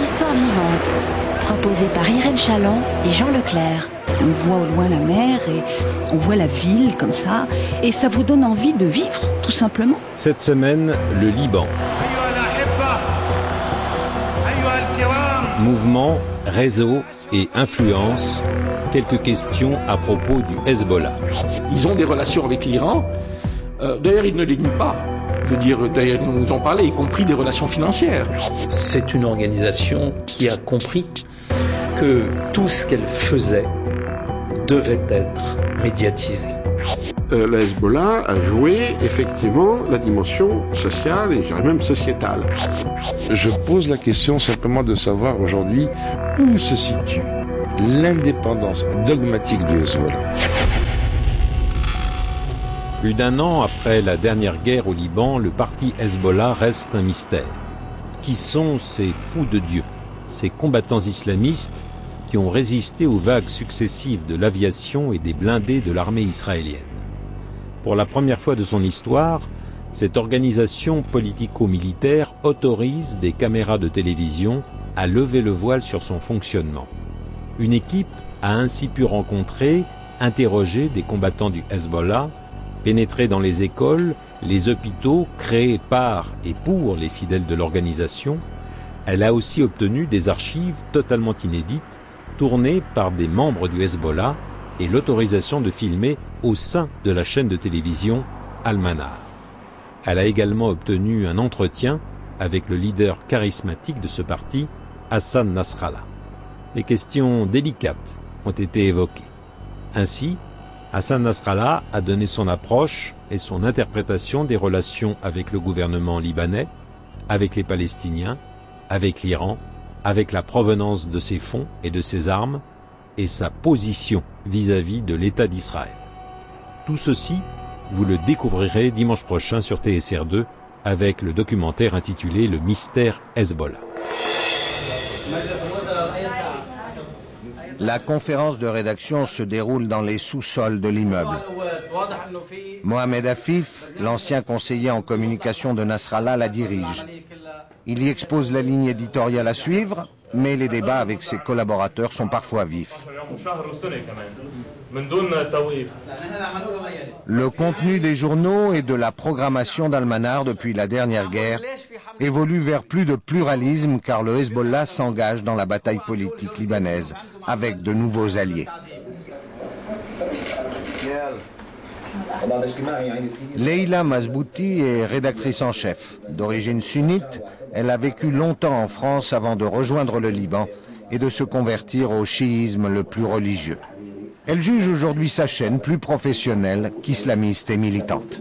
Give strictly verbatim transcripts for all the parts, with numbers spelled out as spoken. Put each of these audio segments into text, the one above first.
Histoire vivante, proposée par Irène Chaland et Jean Leclerc. On voit au loin la mer et on voit la ville comme ça, et ça vous donne envie de vivre, tout simplement. Cette semaine, le Liban. Mouvement, réseau et influence. Quelques questions à propos du Hezbollah. Ils ont des relations avec l'Iran. Euh, d'ailleurs, ils ne les nient pas. Je veux dire, d'ailleurs, nous nous en parlait, y compris des relations financières. C'est une organisation qui a compris que tout ce qu'elle faisait devait être médiatisé. Euh, le Hezbollah a joué effectivement la dimension sociale et je dirais même sociétale. Je pose la question simplement de savoir aujourd'hui où se situe l'indépendance dogmatique du Hezbollah. Plus d'un an après la dernière guerre au Liban, le parti Hezbollah reste un mystère. Qui sont ces fous de Dieu, ces combattants islamistes qui ont résisté aux vagues successives de l'aviation et des blindés de l'armée israélienne? Pour la première fois de son histoire, cette organisation politico-militaire autorise des caméras de télévision à lever le voile sur son fonctionnement. Une équipe a ainsi pu rencontrer, interroger des combattants du Hezbollah, pénétrer dans les écoles, les hôpitaux créés par et pour les fidèles de l'organisation. Elle a aussi obtenu des archives totalement inédites, tournées par des membres du Hezbollah, et l'autorisation de filmer au sein de la chaîne de télévision Al-Manar. Elle a également obtenu un entretien avec le leader charismatique de ce parti, Hassan Nasrallah. Les questions délicates ont été évoquées. Ainsi, Hassan Nasrallah a donné son approche et son interprétation des relations avec le gouvernement libanais, avec les Palestiniens, avec l'Iran, avec la provenance de ses fonds et de ses armes, et sa position vis-à-vis de l'État d'Israël. Tout ceci, vous le découvrirez dimanche prochain sur T S R deux avec le documentaire intitulé « Le mystère Hezbollah ». La conférence de rédaction se déroule dans les sous-sols de l'immeuble. Mohamed Afif, l'ancien conseiller en communication de Nasrallah, la dirige. Il y expose la ligne éditoriale à suivre, mais les débats avec ses collaborateurs sont parfois vifs. Le contenu des journaux et de la programmation d'Al-Manar depuis la dernière guerre évolue vers plus de pluralisme car le Hezbollah s'engage dans la bataille politique libanaise avec de nouveaux alliés. Leila Mazbouti est rédactrice en chef. D'origine sunnite, elle a vécu longtemps en France avant de rejoindre le Liban et de se convertir au chiisme le plus religieux. Elle juge aujourd'hui sa chaîne plus professionnelle qu'islamiste et militante.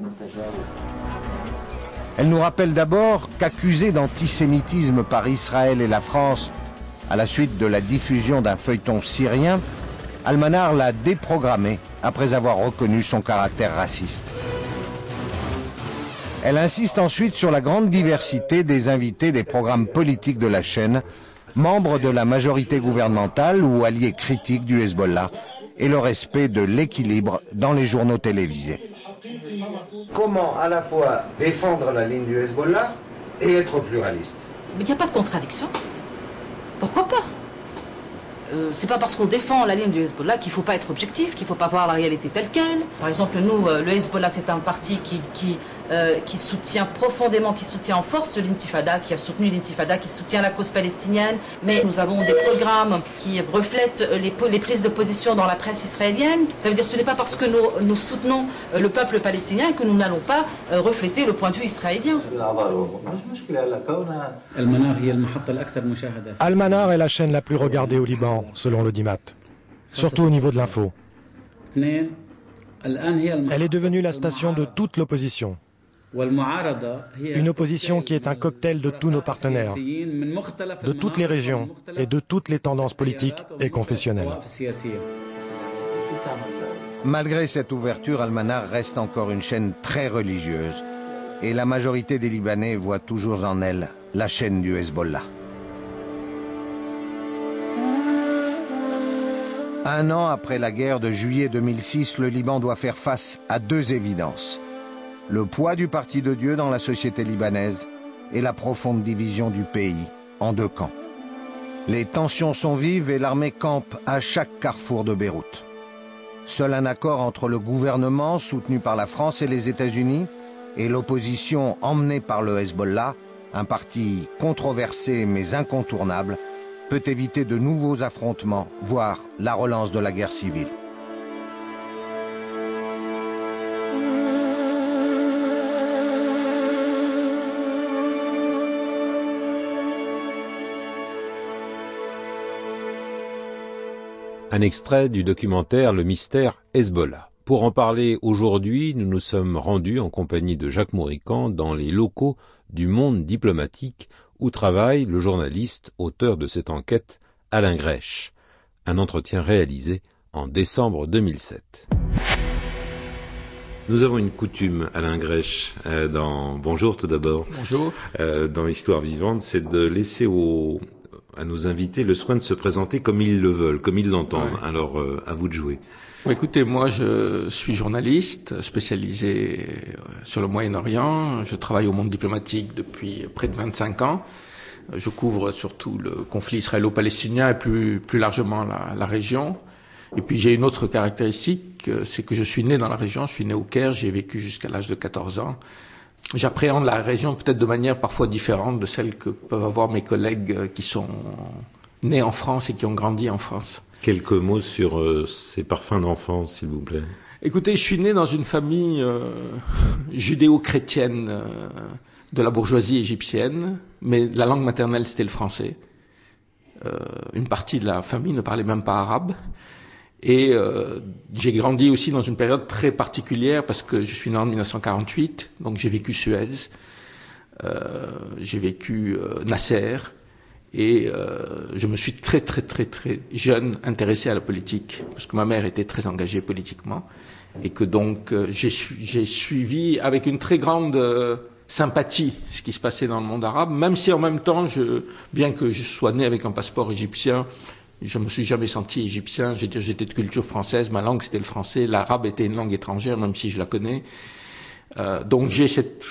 Elle nous rappelle d'abord qu'accusée d'antisémitisme par Israël et la France à la suite de la diffusion d'un feuilleton syrien, Al-Manar l'a déprogrammé après avoir reconnu son caractère raciste. Elle insiste ensuite sur la grande diversité des invités des programmes politiques de la chaîne, membres de la majorité gouvernementale ou alliés critiques du Hezbollah, et le respect de l'équilibre dans les journaux télévisés. Comment à la fois défendre la ligne du Hezbollah et être pluraliste? Mais il n'y a pas de contradiction. Pourquoi pas? Euh, c'est pas parce qu'on défend la ligne du Hezbollah qu'il ne faut pas être objectif, qu'il ne faut pas voir la réalité telle qu'elle. Par exemple, nous, euh, le Hezbollah, c'est un parti qui, qui, euh, qui soutient profondément, qui soutient en force l'intifada, qui a soutenu l'intifada, qui soutient la cause palestinienne. Mais nous avons des programmes qui reflètent les, les prises de position dans la presse israélienne. Ça veut dire que ce n'est pas parce que nous, nous soutenons le peuple palestinien que nous n'allons pas euh, refléter le point de vue israélien. Al-Manar est la chaîne la plus regardée au Liban, selon l'Audimat, surtout au niveau de l'info. Elle est devenue la station de toute l'opposition. Une opposition qui est un cocktail de tous nos partenaires, de toutes les régions et de toutes les tendances politiques et confessionnelles. Malgré cette ouverture, Al-Manar reste encore une chaîne très religieuse. Et la majorité des Libanais voit toujours en elle la chaîne du Hezbollah. Un an après la guerre de juillet deux mille six, le Liban doit faire face à deux évidences. Le poids du Parti de Dieu dans la société libanaise et la profonde division du pays en deux camps. Les tensions sont vives et l'armée campe à chaque carrefour de Beyrouth. Seul un accord entre le gouvernement, soutenu par la France et les États-Unis, et l'opposition emmenée par le Hezbollah, un parti controversé mais incontournable, peut éviter de nouveaux affrontements, voire la relance de la guerre civile. Un extrait du documentaire Le mystère Hezbollah. Pour en parler aujourd'hui, nous nous sommes rendus en compagnie de Jacques Mourican dans les locaux du Monde diplomatique où travaille le journaliste, auteur de cette enquête, Alain Grèche. Un entretien réalisé en décembre deux mille sept. Nous avons une coutume, Alain Grèche, euh, dans... Bonjour tout d'abord. Bonjour. Euh, dans Histoire vivante, c'est de laisser aux... à nos invités le soin de se présenter comme ils le veulent, comme ils l'entendent. Ouais. Alors, euh, à vous de jouer. Écoutez, moi je suis journaliste spécialisé sur le Moyen-Orient. Je travaille au Monde diplomatique depuis près de vingt-cinq ans. Je couvre surtout le conflit israélo-palestinien et plus, plus largement la, la région. Et puis j'ai une autre caractéristique, c'est que je suis né dans la région, je suis né au Caire, j'y ai vécu jusqu'à l'âge de quatorze ans. J'appréhende la région peut-être de manière parfois différente de celle que peuvent avoir mes collègues qui sont nés en France et qui ont grandi en France. Quelques mots sur euh, ces parfums d'enfance, s'il vous plaît. Écoutez, je suis né dans une famille euh, judéo-chrétienne euh, de la bourgeoisie égyptienne, mais la langue maternelle c'était le français. Euh, une partie de la famille ne parlait même pas arabe. Et euh, j'ai grandi aussi dans une période très particulière parce que je suis né en dix-neuf cent quarante-huit, donc j'ai vécu Suez, euh, j'ai vécu euh, Nasser, et euh, je me suis très très très très jeune intéressé à la politique parce que ma mère était très engagée politiquement et que donc euh, j'ai, j'ai suivi avec une très grande euh, sympathie ce qui se passait dans le monde arabe, même si en même temps, je, bien que je sois né avec un passeport égyptien, je me suis jamais senti égyptien. Je veux dire, j'étais de culture française, ma langue c'était le français, l'arabe était une langue étrangère, même si je la connais. Euh, donc j'ai cette,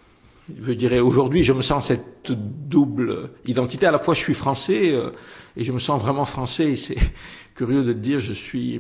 je dirais aujourd'hui, je me sens cette double identité. À la fois, je suis français euh, et je me sens vraiment français. Et c'est curieux de dire, je suis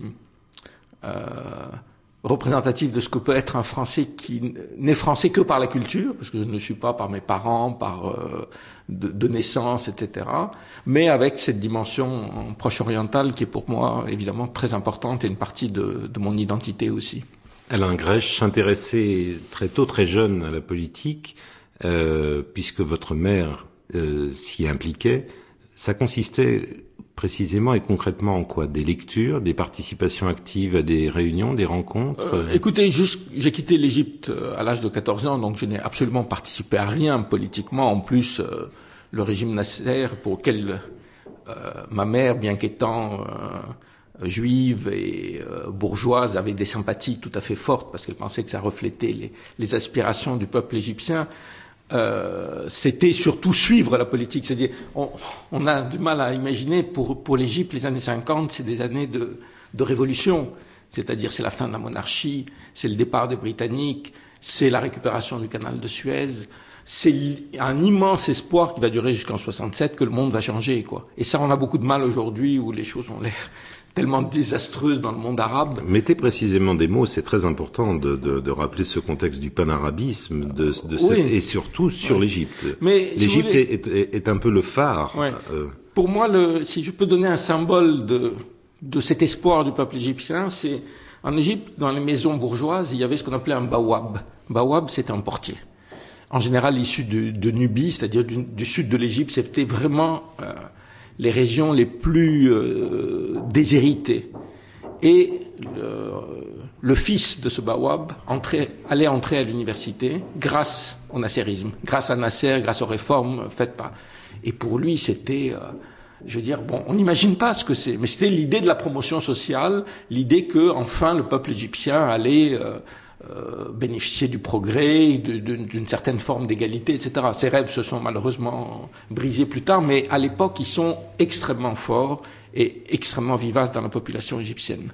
euh, représentatif de ce que peut être un Français qui n'est français que par la culture, parce que je ne le suis pas par mes parents, par euh, de, de naissance, et cetera. Mais avec cette dimension proche orientale qui est pour moi évidemment très importante et une partie de, de mon identité aussi. Alain Grèche s'intéressait très tôt, très jeune à la politique, euh, puisque votre mère euh, s'y impliquait. Ça consistait précisément et concrètement en quoi? Des lectures, des participations actives à des réunions, des rencontres? euh, Écoutez, juste, j'ai quitté l'Égypte à l'âge de quatorze ans, donc je n'ai absolument participé à rien politiquement. En plus, euh, le régime Nasser, pour lequel euh, ma mère, bien qu'étant euh, juive et euh, bourgeoise, avait des sympathies tout à fait fortes parce qu'elle pensait que ça reflétait les, les aspirations du peuple égyptien. Euh, c'était surtout suivre la politique. C'est-à-dire, on, on a du mal à imaginer pour pour l'Égypte les années cinquante, c'est des années de de révolution. C'est-à-dire, c'est la fin de la monarchie, c'est le départ des Britanniques, c'est la récupération du canal de Suez, c'est un immense espoir qui va durer jusqu'en soixante-sept que le monde va changer, quoi. Et ça, on a beaucoup de mal aujourd'hui où les choses ont l'air tellement désastreuse dans le monde arabe. Mettez précisément des mots, c'est très important de, de, de rappeler ce contexte du panarabisme de, de oui. cette, et surtout sur oui. l'Égypte. Mais l'Égypte si est, est, est un peu le phare. Ouais. Euh... Pour moi, le, si je peux donner un symbole de, de cet espoir du peuple égyptien, c'est en Égypte, dans les maisons bourgeoises, il y avait ce qu'on appelait un bawab. Bawab, c'était un portier. En général, issu de, de Nubie, c'est-à-dire du, du sud de l'Égypte, c'était vraiment euh, les régions les plus euh, déshéritées. Et le, le fils de ce Bawab entrait, allait entrer à l'université grâce au nasserisme, grâce à Nasser, grâce aux réformes faites par... Et pour lui, c'était, euh, je veux dire, bon, on n'imagine pas ce que c'est, mais c'était l'idée de la promotion sociale, l'idée que, enfin, le peuple égyptien allait euh, euh, bénéficier du progrès, de, de, d'une certaine forme d'égalité, et cetera. Ces rêves se sont malheureusement brisés plus tard, mais à l'époque, ils sont extrêmement forts et extrêmement vivaces dans la population égyptienne.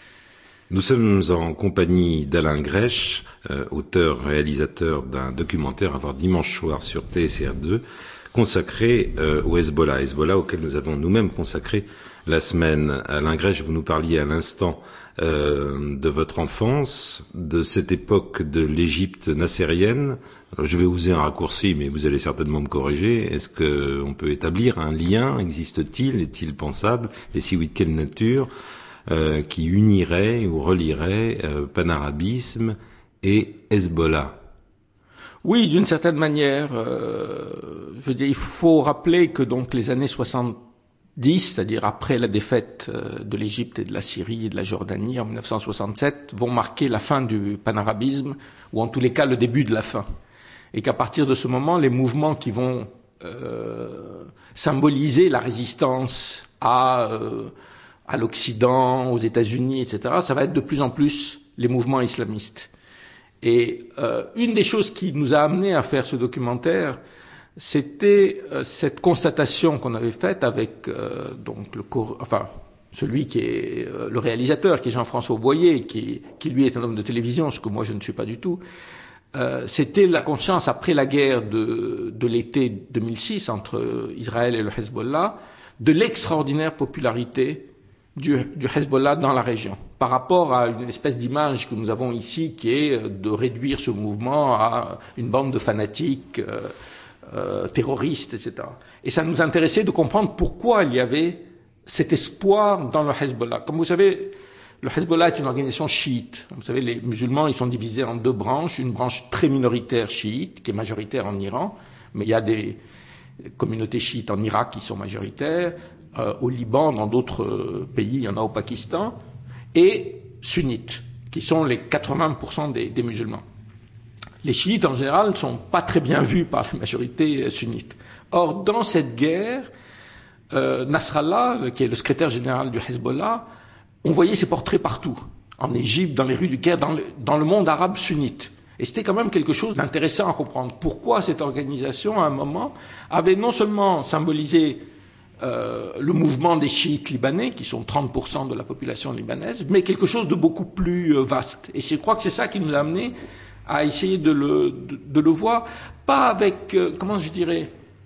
Nous sommes en compagnie d'Alain Grèche, euh, auteur-réalisateur d'un documentaire à voir dimanche soir sur T S R deux, consacré euh, au Hezbollah, Hezbollah auquel nous avons nous-mêmes consacré la semaine. Alain Grech, vous nous parliez à l'instant euh, de votre enfance, de cette époque de l'Égypte nassérienne. Alors, je vais user un raccourci, mais vous allez certainement me corriger. Est-ce que on peut établir un lien? Existe-t-il? Est-il pensable? Et si oui, de quelle nature, euh, qui unirait ou relierait euh, panarabisme et Hezbollah? Oui, d'une certaine manière. Euh, je veux dire, il faut rappeler que donc les années soixante-dix, c'est-à-dire après la défaite de l'Égypte et de la Syrie et de la Jordanie en mille neuf cent soixante-sept, vont marquer la fin du panarabisme, ou en tous les cas le début de la fin. Et qu'à partir de ce moment, les mouvements qui vont euh, symboliser la résistance à, euh, à l'Occident, aux États-Unis, et cetera, ça va être de plus en plus les mouvements islamistes. Et euh, une des choses qui nous a amené à faire ce documentaire, c'était euh, cette constatation qu'on avait faite avec euh, donc le enfin celui qui est euh, le réalisateur, qui est Jean-François Boyer, qui, qui lui est un homme de télévision, ce que moi je ne suis pas du tout. Euh, c'était la conscience après la guerre de, de l'été deux mille six entre Israël et le Hezbollah, de l'extraordinaire popularité du, du Hezbollah dans la région, par rapport à une espèce d'image que nous avons ici, qui est de réduire ce mouvement à une bande de fanatiques euh, euh, terroristes, et cetera. Et ça nous intéressait de comprendre pourquoi il y avait cet espoir dans le Hezbollah. Comme vous savez, le Hezbollah est une organisation chiite. Vous savez, les musulmans, ils sont divisés en deux branches. Une branche très minoritaire chiite, qui est majoritaire en Iran, mais il y a des communautés chiites en Irak qui sont majoritaires, euh, au Liban, dans d'autres pays, il y en a au Pakistan, et sunnites, qui sont les quatre-vingts pour cent des, des musulmans. Les chiites, en général, ne sont pas très bien vus par la majorité sunnite. Or, dans cette guerre, euh, Nasrallah, qui est le secrétaire général du Hezbollah, on voyait ses portraits partout, en Égypte, dans les rues du Caire, dans le, dans le monde arabe sunnite. Et c'était quand même quelque chose d'intéressant à comprendre. Pourquoi cette organisation, à un moment, avait non seulement symbolisé euh, le mouvement des chiites libanais, qui sont trente pour cent de la population libanaise, mais quelque chose de beaucoup plus euh, vaste. Et je crois que c'est ça qui nous a amené à essayer de le, de, de le voir, pas avec, euh, comment je dirais,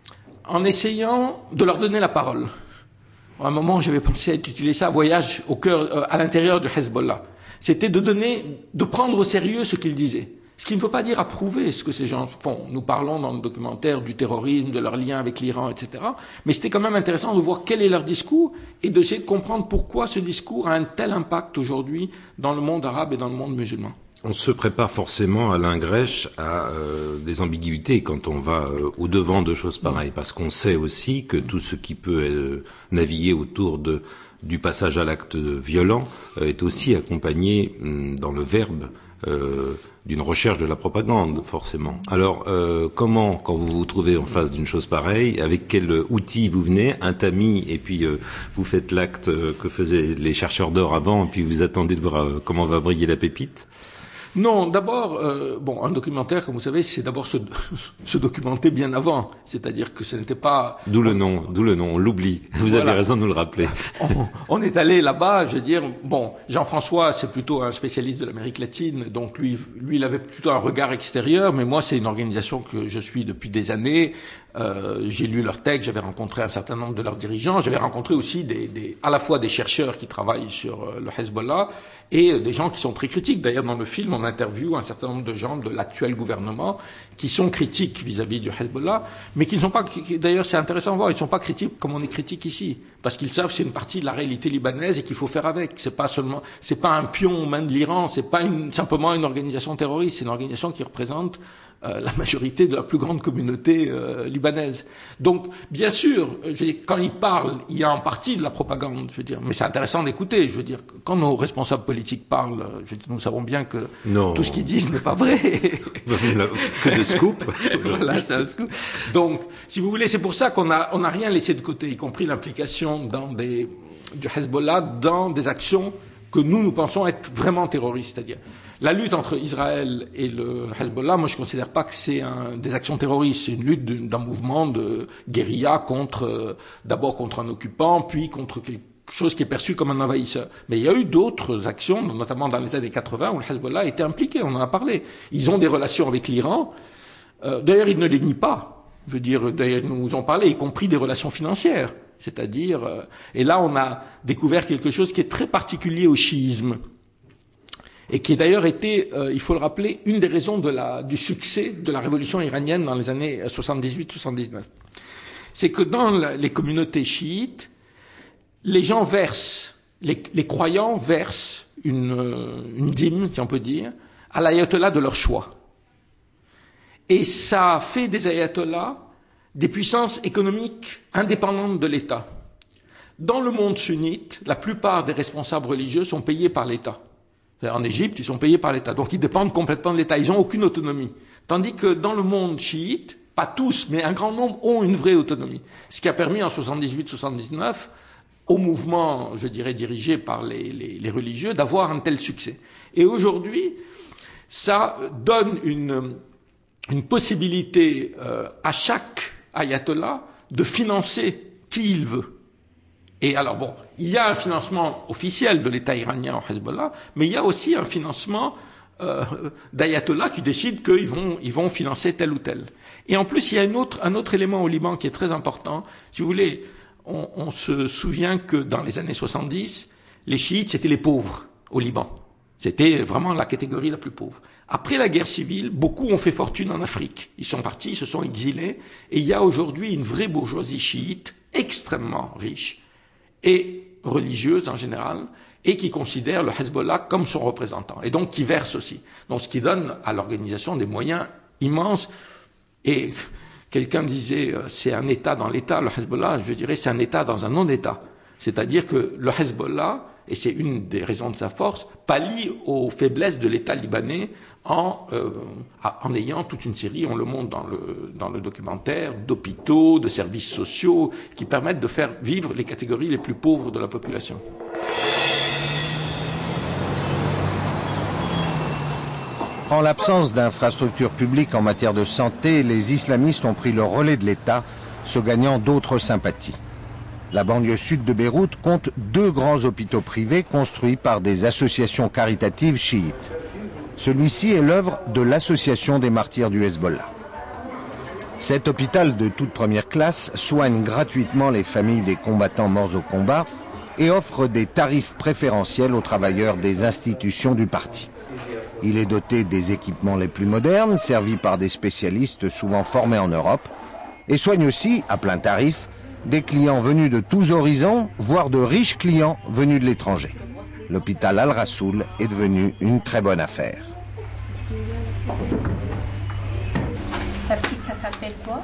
en essayant de leur donner la parole. À un moment, j'avais pensé à utiliser ça, voyage au cœur, euh, à l'intérieur du Hezbollah. C'était de donner, de prendre au sérieux ce qu'ils disaient. Ce qui ne veut pas dire approuver ce que ces gens font. Nous parlons dans le documentaire du terrorisme, de leur lien avec l'Iran, et cetera. Mais c'était quand même intéressant de voir quel est leur discours et d'essayer de comprendre pourquoi ce discours a un tel impact aujourd'hui dans le monde arabe et dans le monde musulman. On se prépare forcément, Alain Grech, à euh, des ambiguïtés quand on va euh, au-devant de choses pareilles, parce qu'on sait aussi que tout ce qui peut euh, naviguer autour de, du passage à l'acte violent euh, est aussi accompagné hum, dans le verbe euh, d'une recherche de la propagande, forcément. Alors, euh, comment, quand vous vous trouvez en face d'une chose pareille, avec quel outil vous venez, un tamis, et puis euh, vous faites l'acte que faisaient les chercheurs d'or avant, et puis vous attendez de voir euh, comment va briller la pépite? Non, d'abord, euh, bon, un documentaire, comme vous savez, c'est d'abord se, se documenter bien avant. C'est-à-dire que ce n'était pas... D'où le nom, d'où le nom, on l'oublie. Vous voilà. Avez raison de nous le rappeler. On, on est allé là-bas, je veux dire, bon, Jean-François, c'est plutôt un spécialiste de l'Amérique latine, donc lui, lui, il avait plutôt un regard extérieur, mais moi, c'est une organisation que je suis depuis des années. Euh, j'ai lu leurs textes, j'avais rencontré un certain nombre de leurs dirigeants, j'avais rencontré aussi des, des, à la fois des chercheurs qui travaillent sur euh, le Hezbollah et euh, des gens qui sont très critiques. D'ailleurs, dans le film, on interviewe un certain nombre de gens de l'actuel gouvernement qui sont critiques vis-à-vis du Hezbollah, mais qui ne sont pas, d'ailleurs, c'est intéressant de voir, ils ne sont pas critiques comme on est critique ici, parce qu'ils savent que c'est une partie de la réalité libanaise et qu'il faut faire avec. C'est pas seulement, c'est pas un pion aux mains de l'Iran, c'est pas une, simplement une organisation terroriste, c'est une organisation qui représente Euh, la majorité de la plus grande communauté euh, libanaise. Donc, bien sûr, je veux dire, quand ils parlent, il y a en partie de la propagande, je veux dire, mais c'est intéressant d'écouter. Je veux dire, quand nos responsables politiques parlent, je veux dire, nous savons bien que non. tout ce qu'ils disent n'est pas vrai. Que de scoop. Voilà, c'est un scoop. Donc, si vous voulez, c'est pour ça qu'on a, on a rien laissé de côté, y compris l'implication dans des, du Hezbollah dans des actions que nous, nous pensons être vraiment terroristes, c'est-à-dire la lutte entre Israël et le Hezbollah, moi je ne considère pas que c'est un, des actions terroristes, c'est une lutte d'un mouvement de guérilla contre, euh, d'abord contre un occupant, puis contre quelque chose qui est perçu comme un envahisseur. Mais il y a eu d'autres actions, notamment dans les années quatre-vingts, où le Hezbollah a été impliqué, on en a parlé. Ils ont des relations avec l'Iran, euh, d'ailleurs ils ne les nient pas. Je veux dire, d'ailleurs, nous en parlait, y compris des relations financières. C'est-à-dire, euh, et là, on a découvert quelque chose qui est très particulier au chiisme. Et qui a d'ailleurs été, euh, il faut le rappeler, une des raisons de la, du succès de la révolution iranienne dans les années soixante-dix-huit soixante-dix-neuf. C'est que dans la, les communautés chiites, les gens versent, les, les croyants versent une, une dîme, si on peut dire, à l'ayatollah de leur choix. Et ça fait des ayatollahs des puissances économiques indépendantes de l'État. Dans le monde sunnite, la plupart des responsables religieux sont payés par l'État. En Égypte, ils sont payés par l'État. Donc ils dépendent complètement de l'État. Ils n'ont aucune autonomie. Tandis que dans le monde chiite, pas tous, mais un grand nombre ont une vraie autonomie. Ce qui a permis en soixante-dix-huit soixante-dix-neuf au mouvement, je dirais, dirigé par les, les, les religieux, d'avoir un tel succès. Et aujourd'hui, ça donne une, une possibilité euh, à chaque ayatollah de financer qui il veut. Et alors bon, il y a un financement officiel de l'État iranien au Hezbollah, mais il y a aussi un financement euh, d'ayatollahs qui décident qu'ils vont, ils vont financer tel ou tel. Et en plus, il y a un autre, un autre élément au Liban qui est très important. Si vous voulez, on, on se souvient que dans les années soixante-dix, les chiites, c'était les pauvres au Liban. C'était vraiment la catégorie la plus pauvre. Après la guerre civile, beaucoup ont fait fortune en Afrique. Ils sont partis, ils se sont exilés, et il y a aujourd'hui une vraie bourgeoisie chiite extrêmement riche et religieuse en général, et qui considère le Hezbollah comme son représentant, et donc qui verse aussi. Donc ce qui donne à l'organisation des moyens immenses. Et quelqu'un disait, c'est un État dans l'État, le Hezbollah, je dirais c'est un État dans un non-État. C'est-à-dire que le Hezbollah, et c'est une des raisons de sa force, pallie aux faiblesses de l'État libanais en, euh, en ayant toute une série, on le montre dans le, dans le documentaire, d'hôpitaux, de services sociaux, qui permettent de faire vivre les catégories les plus pauvres de la population. En l'absence d'infrastructures publiques en matière de santé, les islamistes ont pris le relais de l'État, se gagnant d'autres sympathies. La banlieue sud de Beyrouth compte deux grands hôpitaux privés construits par des associations caritatives chiites. Celui-ci est l'œuvre de l'Association des martyrs du Hezbollah. Cet hôpital de toute première classe soigne gratuitement les familles des combattants morts au combat et offre des tarifs préférentiels aux travailleurs des institutions du parti. Il est doté des équipements les plus modernes, servis par des spécialistes souvent formés en Europe, et soigne aussi, à plein tarif, des clients venus de tous horizons, voire de riches clients venus de l'étranger. L'hôpital Al-Rassoul est devenu une très bonne affaire. La petite, ça s'appelle quoi?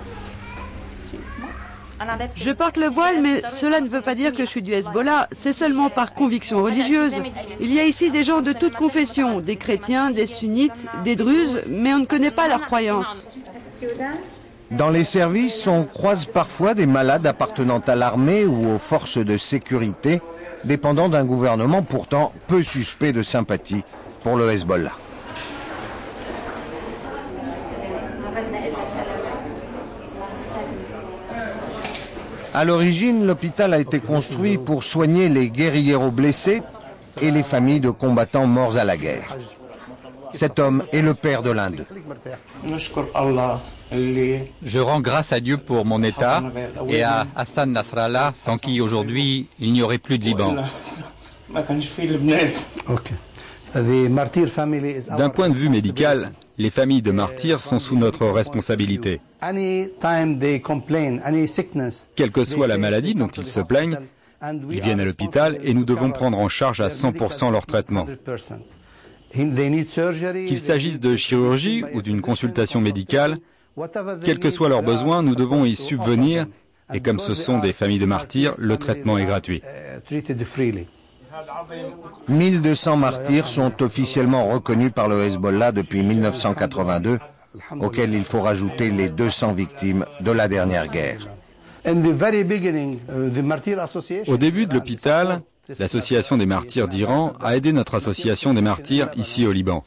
Je porte le voile, mais cela ne veut pas dire que je suis du Hezbollah, c'est seulement par conviction religieuse. Il y a ici des gens de toutes confessions, des chrétiens, des sunnites, des druzes, mais on ne connaît pas leurs croyances. Dans les services, on croise parfois des malades appartenant à l'armée ou aux forces de sécurité, dépendant d'un gouvernement pourtant peu suspect de sympathie pour le Hezbollah. À l'origine, l'hôpital a été construit pour soigner les guérilleros blessés et les familles de combattants morts à la guerre. Cet homme est le père de l'un d'eux. Je rends grâce à Dieu pour mon État et à Hassan Nasrallah, sans qui aujourd'hui il n'y aurait plus de Liban. D'un point de vue médical, les familles de martyrs sont sous notre responsabilité. Quelle que soit la maladie dont ils se plaignent, ils viennent à l'hôpital et nous devons prendre en charge à cent pour cent leur traitement. Qu'il s'agisse de chirurgie ou d'une consultation médicale, quels que soient leurs besoins, nous devons y subvenir et comme ce sont des familles de martyrs, le traitement est gratuit. mille deux cents martyrs sont officiellement reconnus par le Hezbollah depuis mille neuf cent quatre-vingt-deux, auxquels il faut rajouter les deux cents victimes de la dernière guerre. Au début de l'hôpital, l'Association des martyrs d'Iran a aidé notre Association des martyrs ici au Liban.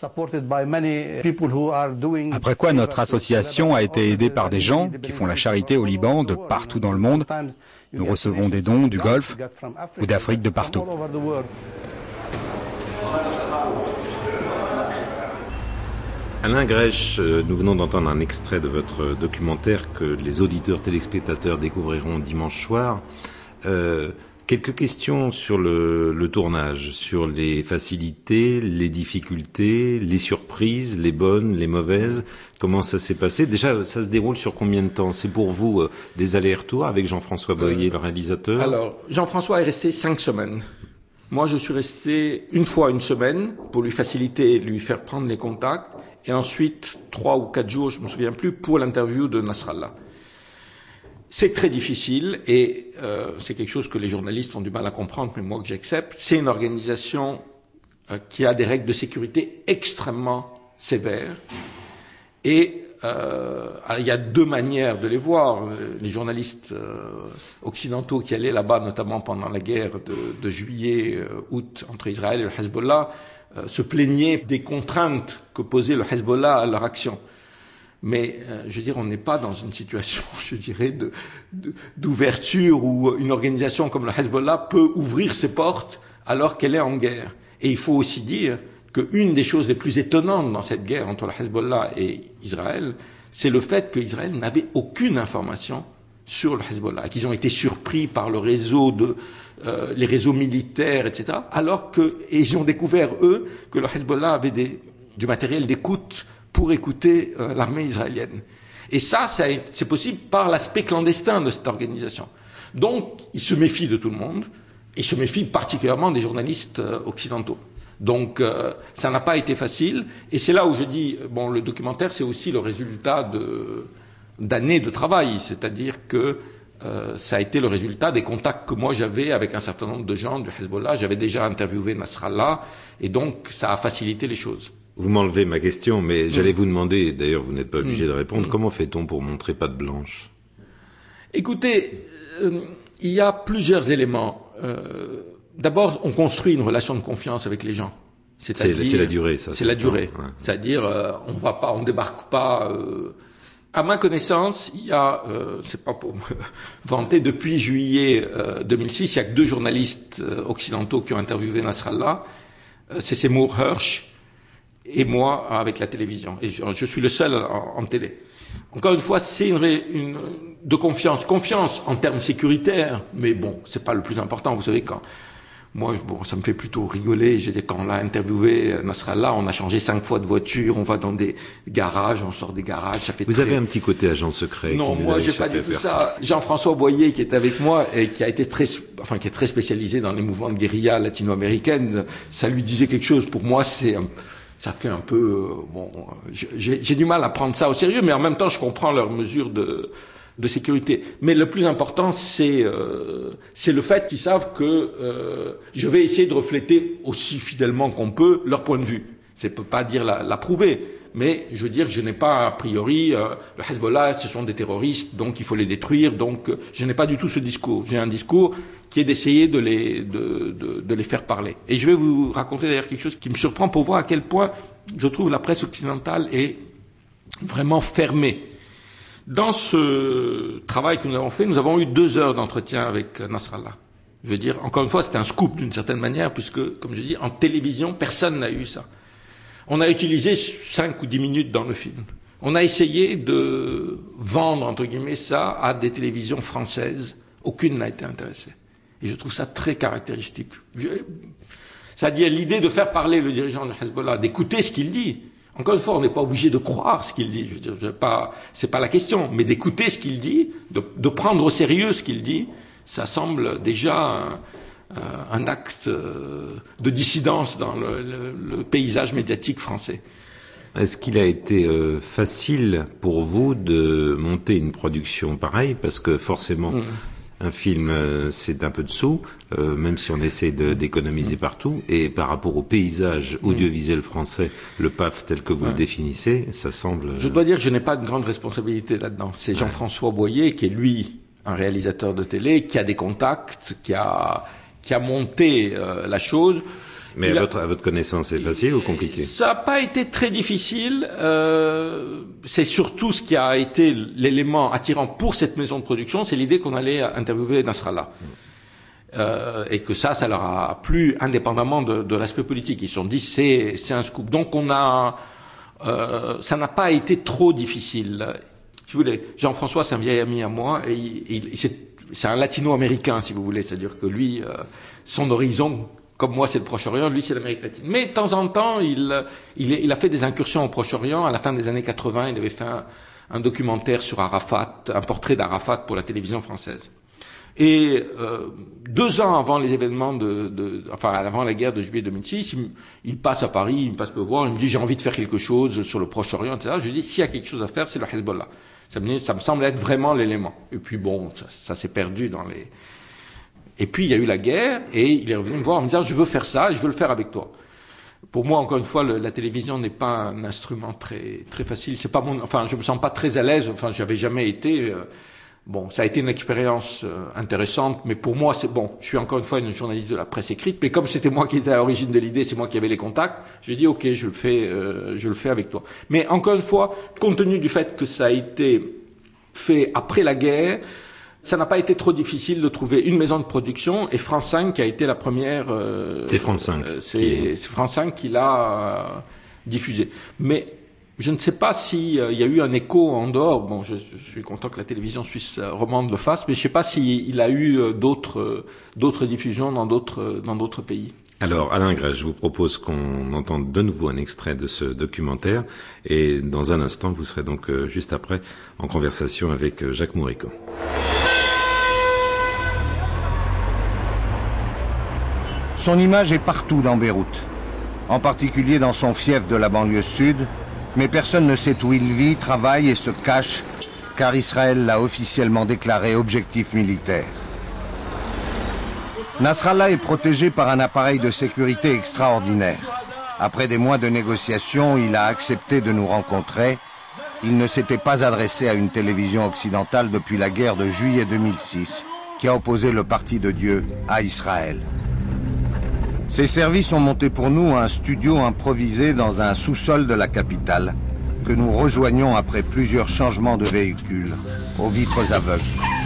Après quoi, notre association a été aidée par des gens qui font la charité au Liban de partout dans le monde. Nous recevons des dons du Golfe ou d'Afrique, de partout. Alain Grèche, nous venons d'entendre un extrait de votre documentaire que les auditeurs téléspectateurs découvriront dimanche soir. Euh, quelques questions sur le, le tournage, sur les facilités, les difficultés, les surprises, les bonnes, les mauvaises. Comment ça s'est passé? Déjà, ça se déroule sur combien de temps? C'est pour vous euh, des allers-retours avec Jean-François Boyer, euh, le réalisateur? Alors, Jean-François est resté cinq semaines. Moi, je suis resté une fois une semaine pour lui faciliter, lui faire prendre les contacts, et ensuite trois ou quatre jours, je me souviens plus, pour l'interview de Nasrallah. C'est très difficile et euh, c'est quelque chose que les journalistes ont du mal à comprendre, mais moi que j'accepte. C'est une organisation euh, qui a des règles de sécurité extrêmement sévères et euh, il y a deux manières de les voir. Les journalistes euh, occidentaux qui allaient là-bas, notamment pendant la guerre de, de juillet, euh, août entre Israël et le Hezbollah, euh, se plaignaient des contraintes que posait le Hezbollah à leur action. Mais, euh, je veux dire, on n'est pas dans une situation, je dirais, de, de, d'ouverture où une organisation comme le Hezbollah peut ouvrir ses portes alors qu'elle est en guerre. Et il faut aussi dire qu'une des choses les plus étonnantes dans cette guerre entre le Hezbollah et Israël, c'est le fait qu'Israël n'avait aucune information sur le Hezbollah, qu'ils ont été surpris par le réseau de, euh, les réseaux militaires, et cetera, alors que, et ils ont découvert, eux, que le Hezbollah avait des, du matériel d'écoute pour écouter euh, l'armée israélienne. Et ça, ça c'est possible par l'aspect clandestin de cette organisation. Donc, ils se méfient de tout le monde, et ils se méfient particulièrement des journalistes euh, occidentaux. Donc, euh, ça n'a pas été facile, et c'est là où je dis, bon, le documentaire, c'est aussi le résultat de, d'années de travail, c'est-à-dire que euh, ça a été le résultat des contacts que moi j'avais avec un certain nombre de gens du Hezbollah. J'avais déjà interviewé Nasrallah, et donc ça a facilité les choses. Vous m'enlevez ma question, mais j'allais mmh. vous demander, et d'ailleurs vous n'êtes pas obligé mmh. de répondre, mmh. comment fait-on pour montrer patte blanche? Écoutez, euh, il y a plusieurs éléments. Euh, D'abord, on construit une relation de confiance avec les gens. C'est, c'est la durée, ça. C'est la durée. Ouais. C'est-à-dire, euh, on va pas, on débarque pas. Euh... À ma connaissance, il y a, euh, c'est pas pour me vanter, depuis juillet euh, deux mille six, il y a que deux journalistes euh, occidentaux qui ont interviewé Nasrallah. Euh, c'est Seymour Hersh et moi avec la télévision. Et je, je suis le seul en, en télé. Encore une fois, c'est une, une de confiance, confiance en termes sécuritaires, mais bon, c'est pas le plus important. Vous savez, quand moi, bon, ça me fait plutôt rigoler. J'ai dit, quand on l'a interviewé, Nasrallah, on a changé cinq fois de voiture, on va dans des garages, on sort des garages. Ça fait Vous très... avez un petit côté agent secret. Non, qui moi, j'ai pas du tout ça. Jean-François Boyer, qui est avec moi et qui a été très, enfin, qui est très spécialisé dans les mouvements de guérilla latino-américaine, ça lui disait quelque chose. Pour moi, c'est, ça fait un peu, bon, j'ai, j'ai du mal à prendre ça au sérieux, mais en même temps, je comprends leurs mesures de, de sécurité. Mais le plus important, c'est euh, c'est le fait qu'ils savent que euh, je vais essayer de refléter aussi fidèlement qu'on peut leur point de vue. Ça ne peut pas dire la, la prouver, mais je veux dire, je n'ai pas a priori euh, le Hezbollah, ce sont des terroristes, donc il faut les détruire. Donc euh, je n'ai pas du tout ce discours. J'ai un discours qui est d'essayer de les de, de, de les faire parler. Et je vais vous raconter d'ailleurs quelque chose qui me surprend pour voir à quel point je trouve la presse occidentale est vraiment fermée. Dans ce travail que nous avons fait, nous avons eu deux heures d'entretien avec Nasrallah. Je veux dire, encore une fois, c'était un scoop d'une certaine manière, puisque, comme je dis, en télévision, personne n'a eu ça. On a utilisé cinq ou dix minutes dans le film. On a essayé de vendre, entre guillemets, ça à des télévisions françaises. Aucune n'a été intéressée. Et je trouve ça très caractéristique. Je... C'est-à-dire l'idée de faire parler le dirigeant de Hezbollah, d'écouter ce qu'il dit. Encore une fois, on n'est pas obligé de croire ce qu'il dit. Je veux dire, c'est pas, c'est pas la question, mais d'écouter ce qu'il dit, de, de prendre au sérieux ce qu'il dit, ça semble déjà un, un acte de dissidence dans le, le, le paysage médiatique français. Est-ce qu'il a été euh, facile pour vous de monter une production pareille, parce que forcément. Mmh. Un film, euh, c'est un peu de sous, euh, même si on essaie de, d'économiser partout. Et par rapport au paysage audiovisuel français, le P A F tel que vous ouais. le définissez, ça semble... Je dois dire que je n'ai pas de grande responsabilité là-dedans. C'est Jean-François Boyer, qui est lui un réalisateur de télé, qui a des contacts, qui a, qui a monté euh, la chose. Mais à, a... votre, à votre connaissance, c'est facile ou compliqué? Ça n'a pas été très difficile. Euh, c'est surtout ce qui a été l'élément attirant pour cette maison de production, c'est l'idée qu'on allait interviewer Nasrallah. Mmh. Euh, et que ça, ça leur a plu indépendamment de, de l'aspect politique. Ils se sont dit, c'est, c'est un scoop. Donc on a, euh, ça n'a pas été trop difficile. Si vous voulez, Jean-François, c'est un vieil ami à moi, et il, il, il c'est, c'est un latino-américain, si vous voulez, c'est-à-dire que lui, euh, son horizon, comme moi, c'est le Proche-Orient, lui, c'est l'Amérique latine. Mais de temps en temps, il, il, il a fait des incursions au Proche-Orient. À la fin des années quatre-vingts, il avait fait un, un documentaire sur Arafat, un portrait d'Arafat pour la télévision française. Et euh, deux ans avant les événements de, de, enfin avant la guerre de juillet deux mille six, il, il passe à Paris, il me passe me voir, il me dit j'ai envie de faire quelque chose sur le Proche-Orient, et cetera. Je lui dis s'il y a quelque chose à faire, c'est le Hezbollah. Ça me, ça me semble être vraiment l'élément. Et puis bon, ça, ça s'est perdu dans les. Et puis il y a eu la guerre, et il est revenu me voir en me disant je veux faire ça, et je veux le faire avec toi. Pour moi, encore une fois, le, la télévision n'est pas un instrument très très facile. C'est pas mon, enfin, je me sens pas très à l'aise. Enfin, j'avais jamais été. Euh, Bon, ça a été une expérience euh, intéressante, mais pour moi, c'est bon. Je suis encore une fois une journaliste de la presse écrite, mais comme c'était moi qui étais à l'origine de l'idée, c'est moi qui avais les contacts. J'ai dit ok, je le fais, euh, je le fais avec toi. Mais encore une fois, compte tenu du fait que ça a été fait après la guerre, ça n'a pas été trop difficile de trouver une maison de production, et France cinq qui a été la première. Euh, c'est France cinq. Euh, c'est, qui... c'est France cinq qui l'a euh, diffusé. Mais je ne sais pas s'il euh, y a eu un écho en dehors. Bon, je, je suis content que la télévision suisse euh, romande le fasse, mais je ne sais pas s'il il a eu euh, d'autres, euh, d'autres diffusions dans d'autres, euh, dans d'autres pays. Alors, Alain Grèche, je vous propose qu'on entende de nouveau un extrait de ce documentaire, et dans un instant, vous serez donc euh, juste après en conversation avec euh, Jacques Mourico. Son image est partout dans Beyrouth, en particulier dans son fief de la banlieue sud, mais personne ne sait où il vit, travaille et se cache, car Israël l'a officiellement déclaré objectif militaire. Nasrallah est protégé par un appareil de sécurité extraordinaire. Après des mois de négociations, il a accepté de nous rencontrer. Il ne s'était pas adressé à une télévision occidentale depuis la guerre de juillet deux mille six, qui a opposé le parti de Dieu à Israël. Ses services ont monté pour nous un studio improvisé dans un sous-sol de la capitale, que nous rejoignons après plusieurs changements de véhicules, aux vitres aveugles.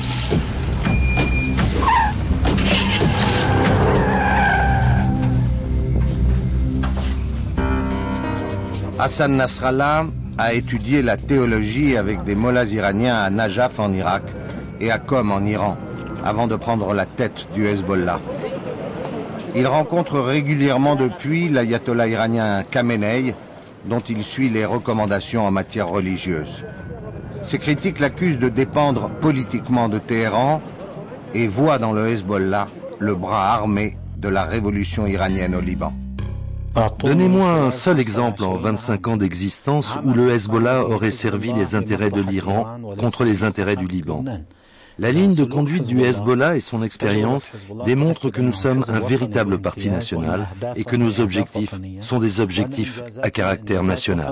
Hassan Nasrallah a étudié la théologie avec des mollahs iraniens à Najaf en Irak et à Qom en Iran, avant de prendre la tête du Hezbollah. Il rencontre régulièrement depuis l'ayatollah iranien Khamenei, dont il suit les recommandations en matière religieuse. Ses critiques l'accusent de dépendre politiquement de Téhéran et voient dans le Hezbollah le bras armé de la révolution iranienne au Liban. Donnez-moi un seul exemple en vingt-cinq ans d'existence où le Hezbollah aurait servi les intérêts de l'Iran contre les intérêts du Liban. La ligne de conduite du Hezbollah et son expérience démontrent que nous sommes un véritable parti national et que nos objectifs sont des objectifs à caractère national.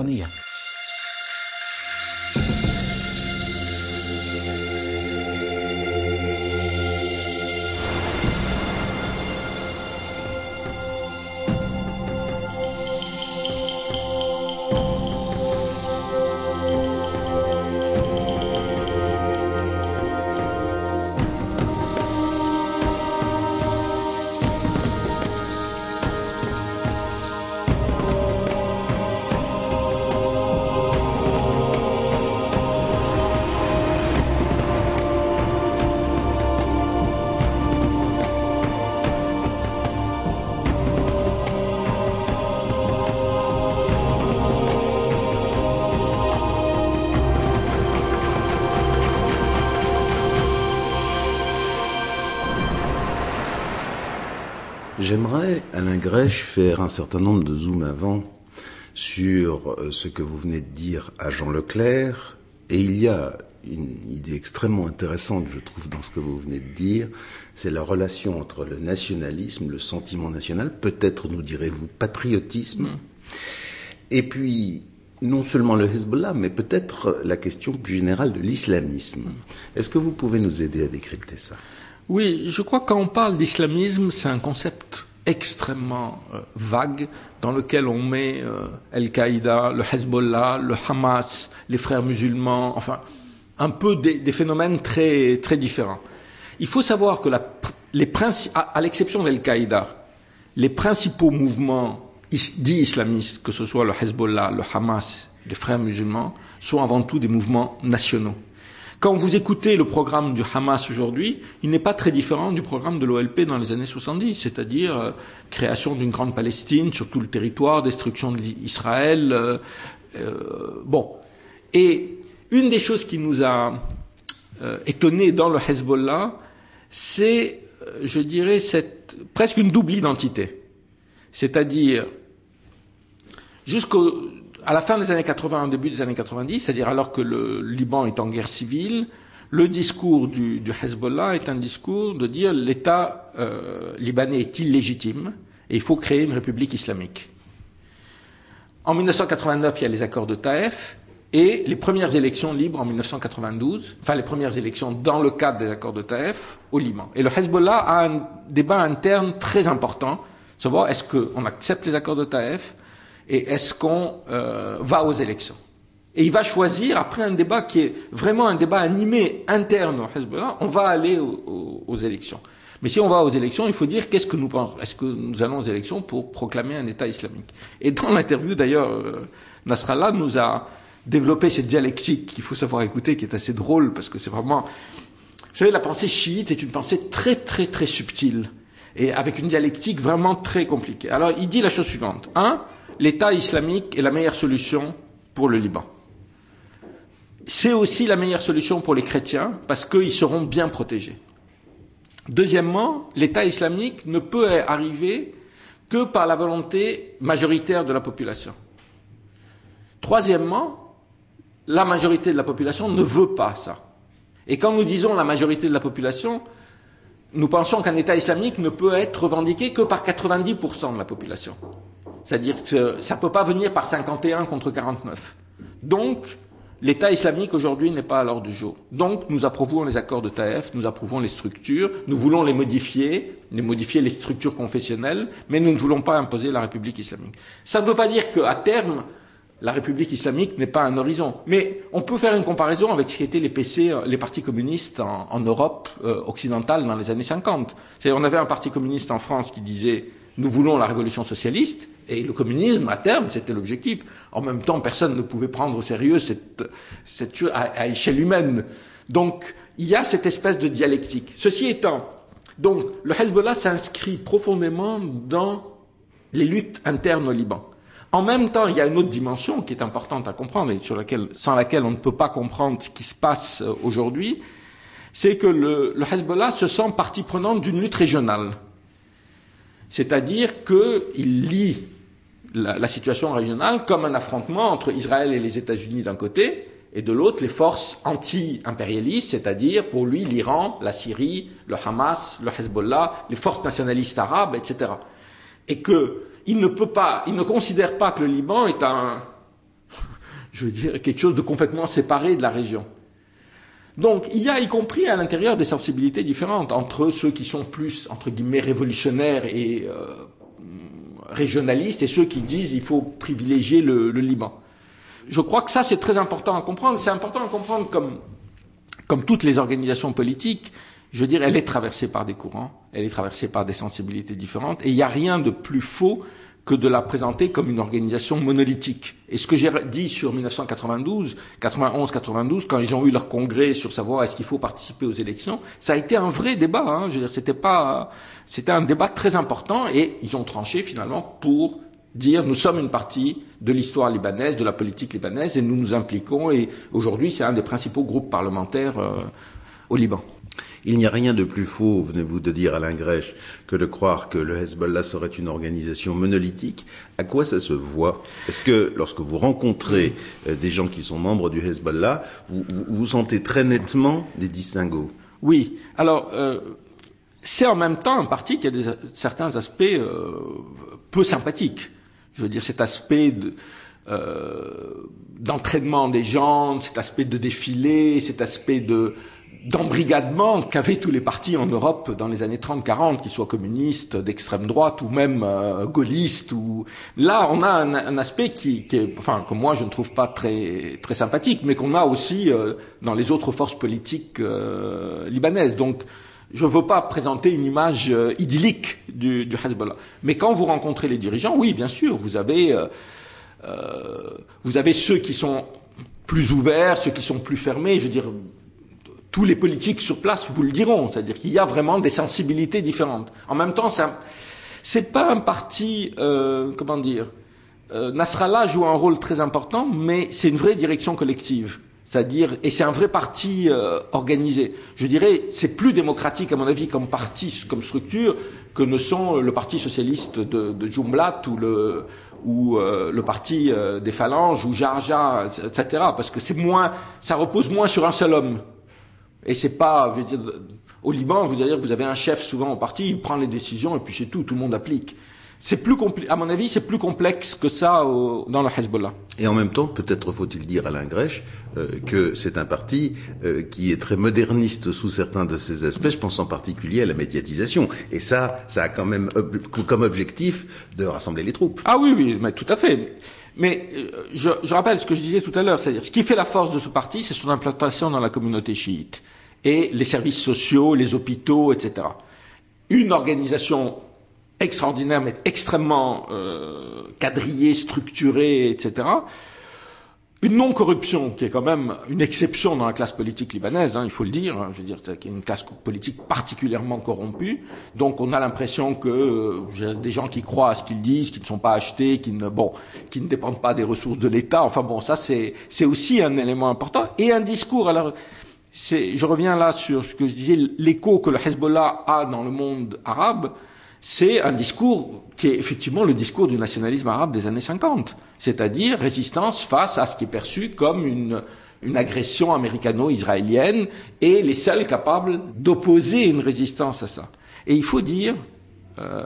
J'aimerais, Alain Grèche, faire un certain nombre de zooms avant sur ce que vous venez de dire à Jean Leclerc. Et il y a une idée extrêmement intéressante, je trouve, dans ce que vous venez de dire. C'est la relation entre le nationalisme, le sentiment national, peut-être, nous direz-vous, patriotisme. Mmh. Et puis, non seulement le Hezbollah, mais peut-être la question plus générale de l'islamisme. Est-ce que vous pouvez nous aider à décrypter ça ? Oui, je crois que quand on parle d'islamisme, c'est un concept extrêmement euh, vague dans lequel on met euh, Al-Qaïda, le Hezbollah, le Hamas, les frères musulmans, enfin un peu des, des phénomènes très très différents. Il faut savoir que la, les princi- à, à l'exception d'Al-Qaïda, les principaux mouvements is- dits islamistes, que ce soit le Hezbollah, le Hamas les frères musulmans, sont avant tout des mouvements nationaux. Quand vous écoutez le programme du Hamas aujourd'hui, il n'est pas très différent du programme de l'O L P dans les années soixante-dix, c'est-à-dire euh, création d'une grande Palestine sur tout le territoire, destruction d'Israël. Euh, euh, bon. Et une des choses qui nous a euh, étonnés dans le Hezbollah, c'est, euh, je dirais, cette, presque une double identité. C'est-à-dire, jusqu'au à la fin des années quatre-vingts, au début des années quatre-vingt-dix, c'est-à-dire alors que le Liban est en guerre civile, le discours du, du Hezbollah est un discours de dire l'État euh, libanais est illégitime et il faut créer une république islamique. En mille neuf cent quatre-vingt-neuf, il y a les accords de Taïf et les premières élections libres en mille neuf cent quatre-vingt-douze, enfin les premières élections dans le cadre des accords de Taïf au Liban. Et le Hezbollah a un débat interne très important, savoir est-ce qu'on accepte les accords de Taïf et est-ce qu'on euh, va aux élections. Et il va choisir, après un débat qui est vraiment un débat animé interne au Hezbollah, on va aller aux, aux, aux élections. Mais si on va aux élections, il faut dire qu'est-ce que nous pensons. Est-ce que nous allons aux élections pour proclamer un État islamique? Et dans l'interview, d'ailleurs, euh, Nasrallah nous a développé cette dialectique qu'il faut savoir écouter, qui est assez drôle, parce que c'est vraiment... Vous savez, la pensée chiite est une pensée très, très, très subtile, et avec une dialectique vraiment très compliquée. Alors, il dit la chose suivante. Un, l'État islamique est la meilleure solution pour le Liban. C'est aussi la meilleure solution pour les chrétiens parce qu'ils seront bien protégés. Deuxièmement, l'État islamique ne peut arriver que par la volonté majoritaire de la population. Troisièmement, la majorité de la population ne veut pas ça. Et quand nous disons la majorité de la population, nous pensons qu'un État islamique ne peut être revendiqué que par quatre-vingt-dix pour cent de la population. C'est-à-dire que ça ne peut pas venir par cinquante et un contre quarante-neuf. Donc, l'État islamique aujourd'hui n'est pas à l'ordre du jour. Donc, nous approuvons les accords de Taïf, nous approuvons les structures, nous voulons les modifier, les modifier les structures confessionnelles, mais nous ne voulons pas imposer la République islamique. Ça ne veut pas dire qu'à terme, la République islamique n'est pas un horizon. Mais on peut faire une comparaison avec ce qu'étaient les P C, les partis communistes en, en Europe euh, occidentale dans les années cinquante. C'est-à-dire, on avait un parti communiste en France qui disait nous voulons la révolution socialiste, et le communisme, à terme, c'était l'objectif. En même temps, personne ne pouvait prendre au sérieux cette, cette chose à, à échelle humaine. Donc, il y a cette espèce de dialectique. Ceci étant, donc, le Hezbollah s'inscrit profondément dans les luttes internes au Liban. En même temps, il y a une autre dimension qui est importante à comprendre, et sur laquelle, sans laquelle on ne peut pas comprendre ce qui se passe aujourd'hui, c'est que le, le Hezbollah se sent partie prenante d'une lutte régionale. C'est-à-dire qu'il lie la, la situation régionale comme un affrontement entre Israël et les États-Unis d'un côté, et de l'autre les forces anti-impérialistes, c'est-à-dire pour lui l'Iran, la Syrie, le Hamas, le Hezbollah, les forces nationalistes arabes, et cetera. Et que il ne peut pas, il ne considère pas que le Liban est un, je veux dire, quelque chose de complètement séparé de la région. Donc, il y a, y compris à l'intérieur, des sensibilités différentes entre ceux qui sont plus, entre guillemets, révolutionnaires et euh, régionalistes et ceux qui disent il faut privilégier le, le Liban. Je crois que ça, c'est très important à comprendre. C'est important à comprendre comme, comme toutes les organisations politiques. Je veux dire, elle est traversée par des courants, elle est traversée par des sensibilités différentes, et il n'y a rien de plus faux que de la présenter comme une organisation monolithique. Et ce que j'ai dit sur mille neuf cent quatre-vingt-douze, quatre-vingt-onze, quatre-vingt-douze, quand ils ont eu leur congrès sur savoir est-ce qu'il faut participer aux élections, ça a été un vrai débat. Hein. Je veux dire, c'était pas, c'était un débat très important, et ils ont tranché finalement pour dire nous sommes une partie de l'histoire libanaise, de la politique libanaise, et nous nous impliquons. Et aujourd'hui, c'est un des principaux groupes parlementaires euh, au Liban. Il n'y a rien de plus faux, venez-vous de dire Alain Grèche, que de croire que le Hezbollah serait une organisation monolithique. À quoi ça se voit? Est-ce que lorsque vous rencontrez euh, des gens qui sont membres du Hezbollah, vous, vous, vous sentez très nettement des distinguos? Oui. Alors, euh, c'est en même temps un parti qui a des, certains aspects euh, peu sympathiques. Je veux dire, cet aspect de, euh, d'entraînement des gens, cet aspect de défilé, cet aspect de d'embrigadement qu'avaient tous les partis en Europe dans les années trente quarante, qu'ils soient communistes, d'extrême droite ou même euh, gaullistes. Ou... Là, on a un, un aspect qui, qui est, enfin, que moi je ne trouve pas très très sympathique, mais qu'on a aussi euh, dans les autres forces politiques euh, libanaises. Donc, je ne veux pas présenter une image euh, idyllique du, du Hezbollah. Mais quand vous rencontrez les dirigeants, oui, bien sûr, vous avez... Euh, euh, vous avez ceux qui sont plus ouverts, ceux qui sont plus fermés. Je veux dire, tous les politiques sur place vous le diront, c'est-à-dire qu'il y a vraiment des sensibilités différentes. En même temps, ça, c'est pas un parti, euh, comment dire, euh, Nasrallah joue un rôle très important, mais c'est une vraie direction collective. C'est-à-dire, et c'est un vrai parti euh, organisé. Je dirais, c'est plus démocratique à mon avis comme parti, comme structure, que ne sont le Parti socialiste de, de Jumblat ou le ou euh, le parti euh, des Phalanges ou Jarja, et cetera. Parce que c'est moins, ça repose moins sur un seul homme. Et c'est pas, je veux dire, au Liban, vous allez dire, vous avez un chef souvent au parti, il prend les décisions et puis c'est tout, tout le monde applique. C'est plus compli- à mon avis, c'est plus complexe que ça au, dans le Hezbollah. Et en même temps, peut-être faut-il dire, Alain Grech, euh, que c'est un parti euh, qui est très moderniste sous certains de ses aspects. Je pense en particulier à la médiatisation. Et ça, ça a quand même ob- comme objectif de rassembler les troupes. Ah oui, oui, mais tout à fait. Mais euh, je, je rappelle ce que je disais tout à l'heure, c'est-à-dire ce qui fait la force de ce parti, c'est son implantation dans la communauté chiite et les services sociaux, les hôpitaux, et cetera. Une organisation extraordinaire, mais extrêmement euh, quadrillée, structurée, et cetera. Une non-corruption qui est quand même une exception dans la classe politique libanaise, hein, il faut le dire. Hein, je veux dire, c'est une classe politique particulièrement corrompue. Donc, on a l'impression que euh, j'ai des gens qui croient à ce qu'ils disent, qui ne sont pas achetés, qui ne bon, qui ne dépendent pas des ressources de l'État. Enfin bon, ça c'est c'est aussi un élément important et un discours. Alors, c'est, je reviens là sur ce que je disais, l'écho que le Hezbollah a dans le monde arabe. C'est un discours qui est effectivement le discours du nationalisme arabe des années cinquante, c'est-à-dire résistance face à ce qui est perçu comme une, une agression américano-israélienne et les seuls capables d'opposer une résistance à ça. Et il faut dire, euh,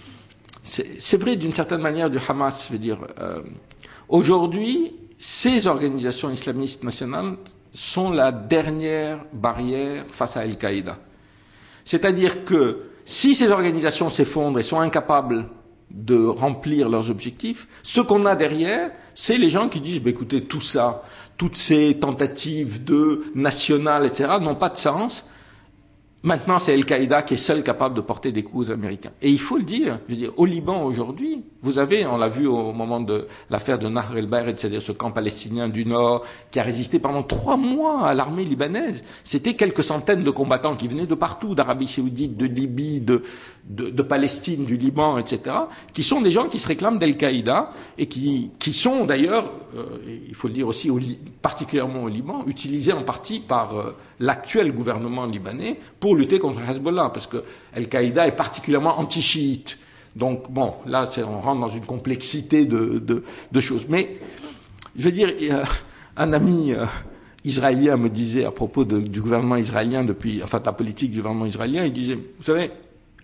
c'est, c'est vrai d'une certaine manière du Hamas, je veux dire, euh, aujourd'hui, ces organisations islamistes nationales sont la dernière barrière face à Al-Qaïda. C'est-à-dire que si ces organisations s'effondrent et sont incapables de remplir leurs objectifs, ce qu'on a derrière, c'est les gens qui disent, bah, écoutez, tout ça, toutes ces tentatives de national, et cetera, n'ont pas de sens. Maintenant, c'est Al-Qaïda qui est seul capable de porter des coups aux Américains. Et il faut le dire, je veux dire, au Liban aujourd'hui, vous avez, on l'a vu au moment de l'affaire de Nahr el-Bared, c'est-à-dire ce camp palestinien du Nord, qui a résisté pendant trois mois à l'armée libanaise. C'était quelques centaines de combattants qui venaient de partout, d'Arabie Saoudite, de Libye, de, de, de Palestine, du Liban, et cetera, qui sont des gens qui se réclament d'Al-Qaïda et qui, qui sont d'ailleurs, euh, il faut le dire aussi, au, particulièrement au Liban, utilisés en partie par euh, l'actuel gouvernement libanais pour lutter contre le Hezbollah, parce que Al-Qaïda est particulièrement anti-chiite. Donc, bon, là, c'est, on rentre dans une complexité de, de, de choses. Mais, je veux dire, euh, un ami euh, israélien me disait à propos de, du gouvernement israélien depuis, enfin, de la politique du gouvernement israélien, il disait, vous savez,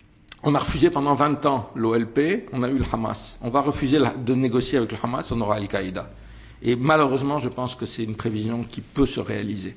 on a refusé pendant vingt ans l'O L P, on a eu le Hamas. On va refuser la, de négocier avec le Hamas, on aura Al-Qaïda. Et malheureusement, je pense que c'est une prévision qui peut se réaliser.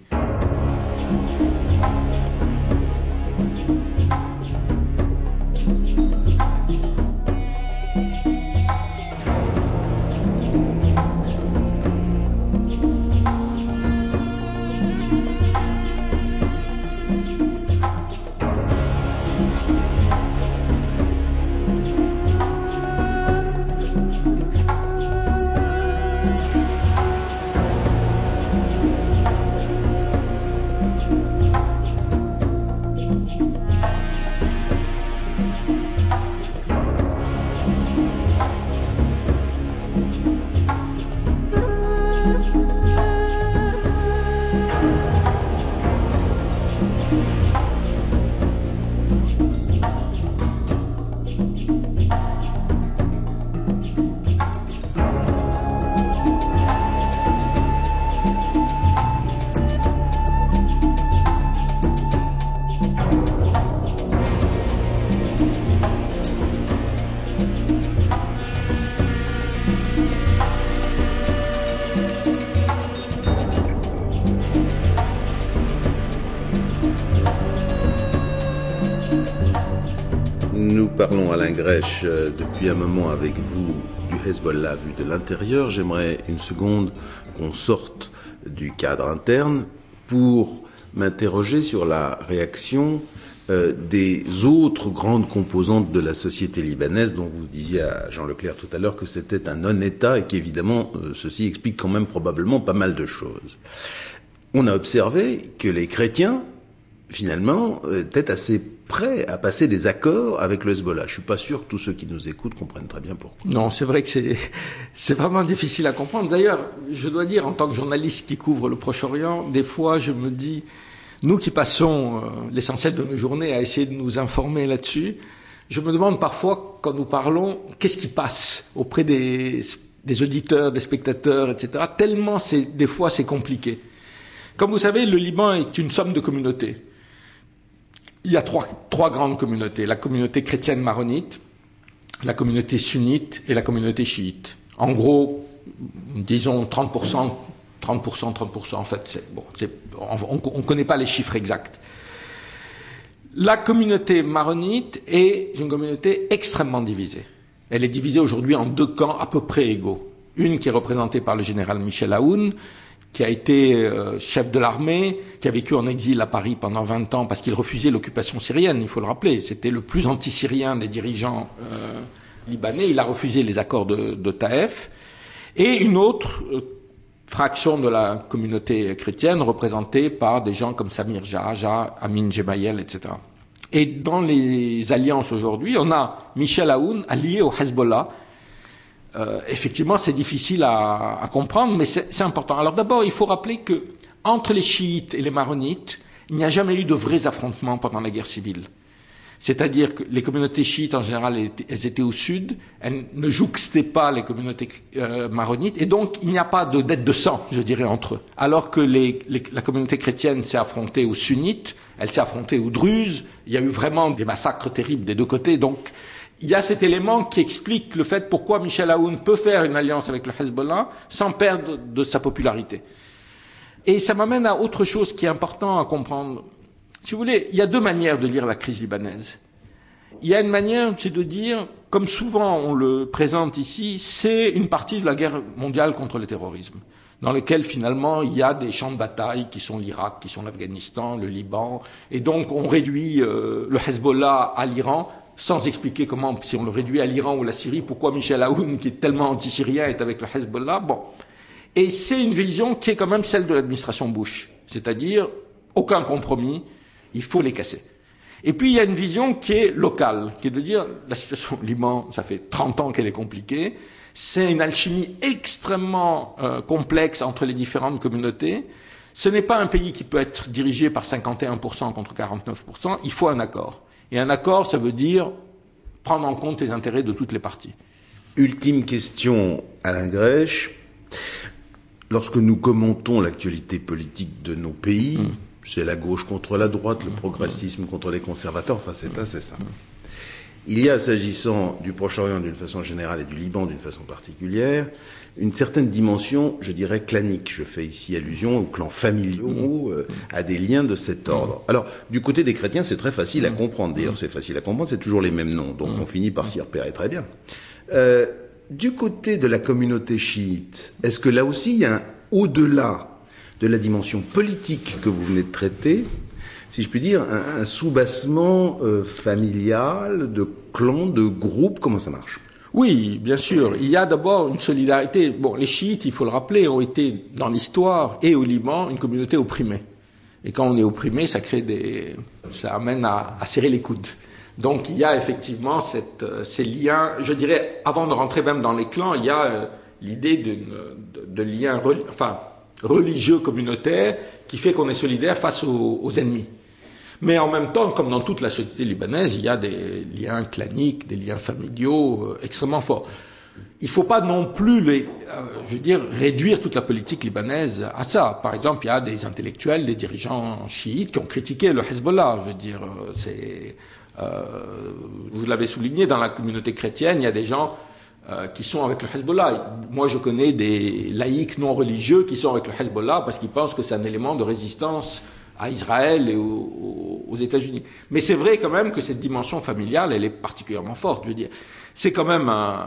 Nous parlons, Alain Grech, depuis un moment avec vous du Hezbollah vu de l'intérieur. J'aimerais une seconde qu'on sorte du cadre interne pour m'interroger sur la réaction euh, des autres grandes composantes de la société libanaise, dont vous disiez à Jean Leclerc tout à l'heure que c'était un non-État et qu'évidemment, euh, ceci explique quand même probablement pas mal de choses. On a observé que les chrétiens, finalement, étaient assez prêts à passer des accords avec le Hezbollah. Je suis pas sûr que tous ceux qui nous écoutent comprennent très bien pourquoi. Non, c'est vrai que c'est, c'est vraiment difficile à comprendre. D'ailleurs, je dois dire, en tant que journaliste qui couvre le Proche-Orient, des fois, je me dis, nous qui passons euh, l'essentiel de nos journées à essayer de nous informer là-dessus, je me demande parfois, quand nous parlons, qu'est-ce qui passe auprès des, des auditeurs, des spectateurs, et cetera. Tellement c'est, des fois, c'est compliqué. Comme vous savez, le Liban est une somme de communautés. Il y a trois, trois grandes communautés. La communauté chrétienne maronite, la communauté sunnite et la communauté chiite. En gros, disons trente pour cent, trente pour cent, trente pour cent, en fait, c'est, bon, c'est, on ne connaît pas les chiffres exacts. La communauté maronite est une communauté extrêmement divisée. Elle est divisée aujourd'hui en deux camps à peu près égaux. Une qui est représentée par le général Michel Aoun, qui a été euh, chef de l'armée, qui a vécu en exil à Paris pendant vingt ans parce qu'il refusait l'occupation syrienne, il faut le rappeler. C'était le plus anti-syrien des dirigeants euh, libanais. Il a refusé les accords de, de Taïf. Et une autre euh, fraction de la communauté chrétienne représentée par des gens comme Samir Jahaja, Amin Gemayel, et cetera. Et dans les alliances aujourd'hui, on a Michel Aoun allié au Hezbollah. Euh, effectivement, c'est difficile à, à comprendre, mais c'est, c'est important. Alors d'abord, il faut rappeler que entre les chiites et les maronites, il n'y a jamais eu de vrais affrontements pendant la guerre civile. C'est-à-dire que les communautés chiites, en général, elles étaient, elles étaient au sud, elles ne jouxtaient pas les communautés euh, maronites, et donc il n'y a pas de dette de sang, je dirais, entre eux. Alors que les, les, la communauté chrétienne s'est affrontée aux sunnites, elle s'est affrontée aux druzes, il y a eu vraiment des massacres terribles des deux côtés, donc il y a cet élément qui explique le fait pourquoi Michel Aoun peut faire une alliance avec le Hezbollah sans perdre de sa popularité. Et ça m'amène à autre chose qui est important à comprendre. Si vous voulez, il y a deux manières de lire la crise libanaise. Il y a une manière, c'est de dire, comme souvent on le présente ici, c'est une partie de la guerre mondiale contre le terrorisme, dans lequel finalement il y a des champs de bataille qui sont l'Irak, qui sont l'Afghanistan, le Liban, et donc on réduit euh, le Hezbollah à l'Iran, sans expliquer comment, si on le réduit à l'Iran ou la Syrie, pourquoi Michel Aoun, qui est tellement anti-syrien, est avec le Hezbollah. Bon. Et c'est une vision qui est quand même celle de l'administration Bush. C'est-à-dire, aucun compromis, il faut les casser. Et puis, il y a une vision qui est locale, qui est de dire, la situation au Liban, ça fait trente ans qu'elle est compliquée. C'est une alchimie extrêmement euh, complexe entre les différentes communautés. Ce n'est pas un pays qui peut être dirigé par cinquante et un pour cent contre quarante-neuf pour cent. Il faut un accord. Et un accord, ça veut dire prendre en compte les intérêts de toutes les parties. Ultime question, Alain Grèche. Lorsque nous commentons l'actualité politique de nos pays, mmh. c'est la gauche contre la droite, le progressisme mmh. contre les conservateurs, enfin c'est assez simple. Il y a, s'agissant du Proche-Orient d'une façon générale et du Liban d'une façon particulière, une certaine dimension, je dirais, clanique. Je fais ici allusion aux clans familiaux, euh, à des liens de cet ordre. Alors, du côté des chrétiens, c'est très facile à comprendre. D'ailleurs, c'est facile à comprendre, c'est toujours les mêmes noms. Donc, on finit par s'y repérer très bien. Euh, du côté de la communauté chiite, est-ce que là aussi, il y a un au-delà de la dimension politique que vous venez de traiter, si je puis dire, un, un soubassement euh, familial, de clans, de groupes, comment ça marche ? Oui, bien sûr. Il y a d'abord une solidarité. Bon, les chiites, il faut le rappeler, ont été dans l'histoire et au Liban une communauté opprimée. Et quand on est opprimé, ça crée des, ça amène à, à serrer les coudes. Donc il y a effectivement cette, ces liens. Je dirais, avant de rentrer même dans les clans, il y a euh, l'idée d'une, de, de liens, enfin religieux communautaires qui fait qu'on est solidaire face aux, aux ennemis. Mais en même temps, comme dans toute la société libanaise, il y a des liens claniques, des liens familiaux euh, extrêmement forts. Il ne faut pas non plus, les, euh, je veux dire, réduire toute la politique libanaise à ça. Par exemple, il y a des intellectuels, des dirigeants chiites qui ont critiqué le Hezbollah. Je veux dire, c'est, euh, vous l'avez souligné, dans la communauté chrétienne, il y a des gens euh, qui sont avec le Hezbollah. Moi, je connais des laïcs non religieux qui sont avec le Hezbollah parce qu'ils pensent que c'est un élément de résistance à Israël et aux, aux États-Unis. Mais c'est vrai quand même que cette dimension familiale, elle est particulièrement forte. Je veux dire, c'est quand même un...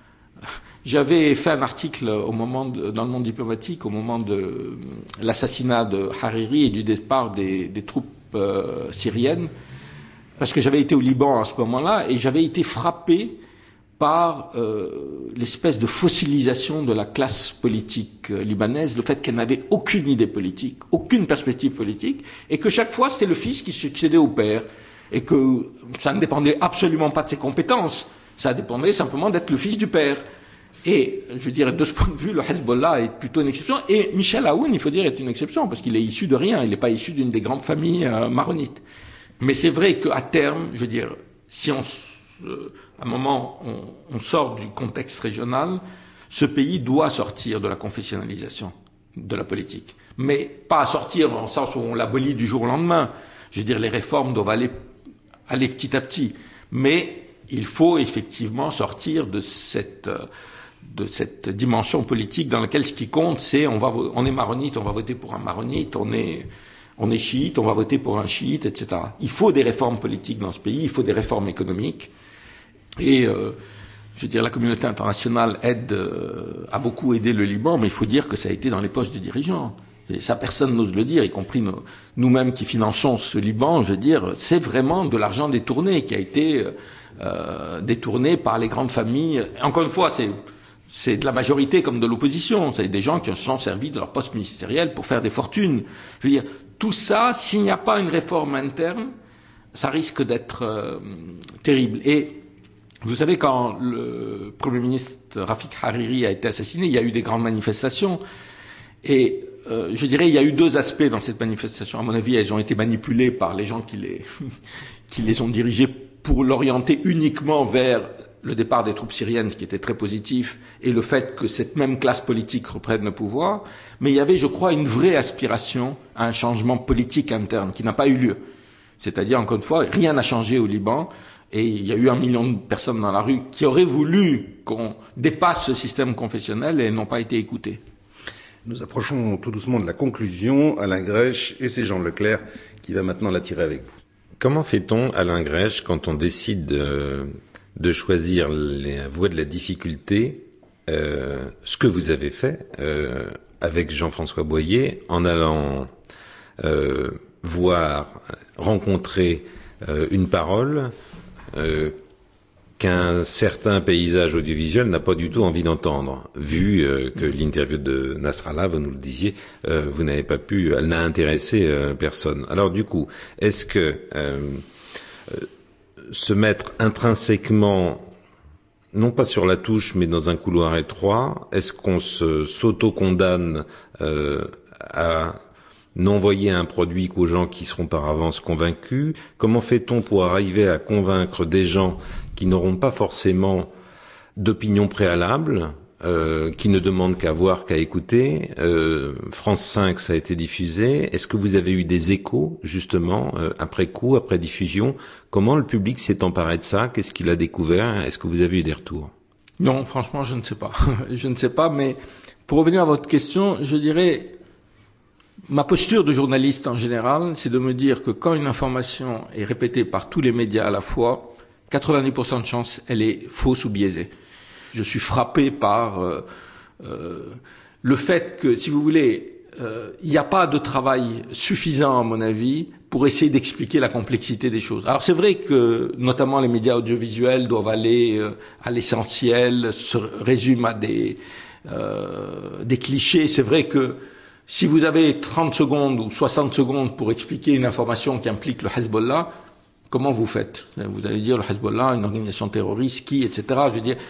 J'avais fait un article au moment de, dans le monde diplomatique au moment de l'assassinat de Hariri et du départ des, des troupes euh, syriennes. parce que j'avais été au Liban à ce moment-là et j'avais été frappé par euh, l'espèce de fossilisation de la classe politique euh, libanaise, le fait qu'elle n'avait aucune idée politique, aucune perspective politique, et que chaque fois c'était le fils qui succédait au père, et que ça ne dépendait absolument pas de ses compétences, ça dépendait simplement d'être le fils du père. Et je veux dire, de ce point de vue, le Hezbollah est plutôt une exception, et Michel Aoun, il faut dire, est une exception, parce qu'il est issu de rien, il n'est pas issu d'une des grandes familles euh, maronites. Mais c'est vrai qu'à terme, je veux dire, si on... Euh, à un moment, on, on sort du contexte régional, ce pays doit sortir de la confessionnalisation de la politique. Mais pas sortir dans le sens où on l'abolit du jour au lendemain. Je veux dire, les réformes doivent aller, aller petit à petit. Mais il faut effectivement sortir de cette, de cette dimension politique dans laquelle ce qui compte, c'est on, va, on est maronite, on va voter pour un maronite, on est, on est chiite, on va voter pour un chiite, et cetera. Il faut des réformes politiques dans ce pays, il faut des réformes économiques. Et euh, je veux dire, la communauté internationale aide, euh, a beaucoup aidé le Liban, mais il faut dire que ça a été dans les poches des dirigeants. Et ça, personne n'ose le dire, y compris nos, nous-mêmes qui finançons ce Liban. Je veux dire, c'est vraiment de l'argent détourné qui a été euh, détourné par les grandes familles. Encore une fois, c'est c'est de la majorité comme de l'opposition. C'est des gens qui se sont servis de leur poste ministériel pour faire des fortunes. Je veux dire, tout ça, s'il n'y a pas une réforme interne, ça risque d'être euh, terrible. Et vous savez, quand le Premier ministre Rafik Hariri a été assassiné, il y a eu des grandes manifestations. Et euh, je dirais, il y a eu deux aspects dans cette manifestation. À mon avis, elles ont été manipulées par les gens qui les, qui les ont dirigées pour l'orienter uniquement vers le départ des troupes syriennes, ce qui était très positif, et le fait que cette même classe politique reprenne le pouvoir. Mais il y avait, je crois, une vraie aspiration à un changement politique interne qui n'a pas eu lieu. C'est-à-dire, encore une fois, rien n'a changé au Liban. Et il y a eu un million de personnes dans la rue qui auraient voulu qu'on dépasse ce système confessionnel et n'ont pas été écoutées. Nous approchons tout doucement de la conclusion. Alain Grèche et c'est Jean Leclerc qui va maintenant la tirer avec vous. Comment fait-on, Alain Grèche, quand on décide de, de choisir la voie de la difficulté, euh, ce que vous avez fait euh, avec Jean-François Boyer, en allant euh, voir, rencontrer euh, une parole Euh, qu'un certain paysage audiovisuel n'a pas du tout envie d'entendre, vu euh, que l'interview de Nasrallah, vous nous le disiez, euh, vous n'avez pas pu, elle n'a intéressé euh, personne. Alors du coup, est-ce que euh, euh, se mettre intrinsèquement, non pas sur la touche, mais dans un couloir étroit, est-ce qu'on se s'auto-condamne euh, à n'envoyer un produit qu'aux gens qui seront par avance convaincus? Comment fait-on pour arriver à convaincre des gens qui n'auront pas forcément d'opinion préalable, euh, qui ne demandent qu'à voir, qu'à écouter? euh, France cinq, ça a été diffusé. Est-ce que vous avez eu des échos, justement, euh, après coup, après diffusion? Comment le public s'est emparé de ça? Qu'est-ce qu'il a découvert? Est-ce que vous avez eu des retours? Non, franchement, je ne sais pas. Je ne sais pas, mais pour revenir à votre question, je dirais... Ma posture de journaliste en général, c'est de me dire que quand une information est répétée par tous les médias à la fois, quatre-vingt-dix pour cent de chance, elle est fausse ou biaisée. Je suis frappé par euh, euh, le fait que, si vous voulez, euh, il n'y a pas de travail suffisant, à mon avis, pour essayer d'expliquer la complexité des choses. Alors c'est vrai que, notamment les médias audiovisuels doivent aller euh, à l'essentiel, se résument à des, euh, des clichés. C'est vrai que si vous avez trente secondes ou soixante secondes pour expliquer une information qui implique le Hezbollah, comment vous faites? Vous allez dire le Hezbollah, une organisation terroriste, qui, et cetera. Je veux dire,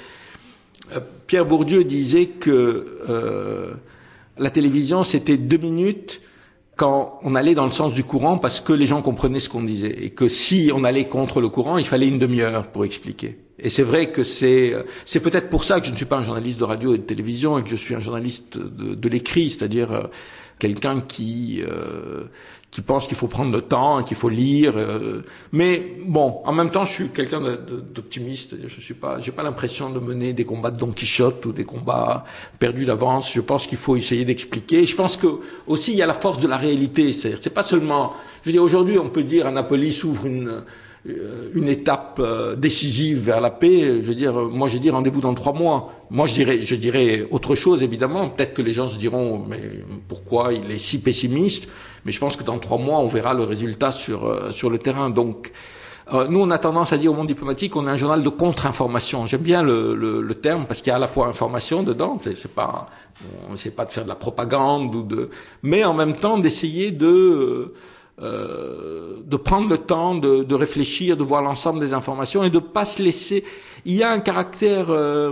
Pierre Bourdieu disait que euh, la télévision, c'était deux minutes quand on allait dans le sens du courant parce que les gens comprenaient ce qu'on disait. Et que si on allait contre le courant, il fallait une demi-heure pour expliquer. Et c'est vrai que c'est c'est peut-être pour ça que je ne suis pas un journaliste de radio et de télévision et que je suis un journaliste de, de l'écrit, c'est-à-dire euh, quelqu'un qui euh, qui pense qu'il faut prendre le temps, qu'il faut lire. Euh, mais bon, en même temps, je suis quelqu'un de, de, d'optimiste. Je suis pas, j'ai pas l'impression de mener des combats de Don Quichotte ou des combats perdus d'avance. Je pense qu'il faut essayer d'expliquer. Je pense que aussi il y a la force de la réalité. C'est, c'est pas seulement. Je veux dire, aujourd'hui, on peut dire Annapolis ouvre une une étape décisive vers la paix. Je veux dire, moi j'ai dit rendez-vous dans trois mois. Moi je dirais, je dirais autre chose évidemment. Peut-être que les gens se diront mais pourquoi il est si pessimiste. Mais je pense que dans trois mois on verra le résultat sur sur le terrain. Donc Euh, nous, on a tendance à dire au monde diplomatique qu'on est un journal de contre-information. J'aime bien le, le, le terme parce qu'il y a à la fois information dedans. C'est, c'est pas, on n'essaie pas de faire de la propagande ou de, mais en même temps d'essayer de euh, de prendre le temps de, de réfléchir, de voir l'ensemble des informations et de pas se laisser. Il y a un caractère euh,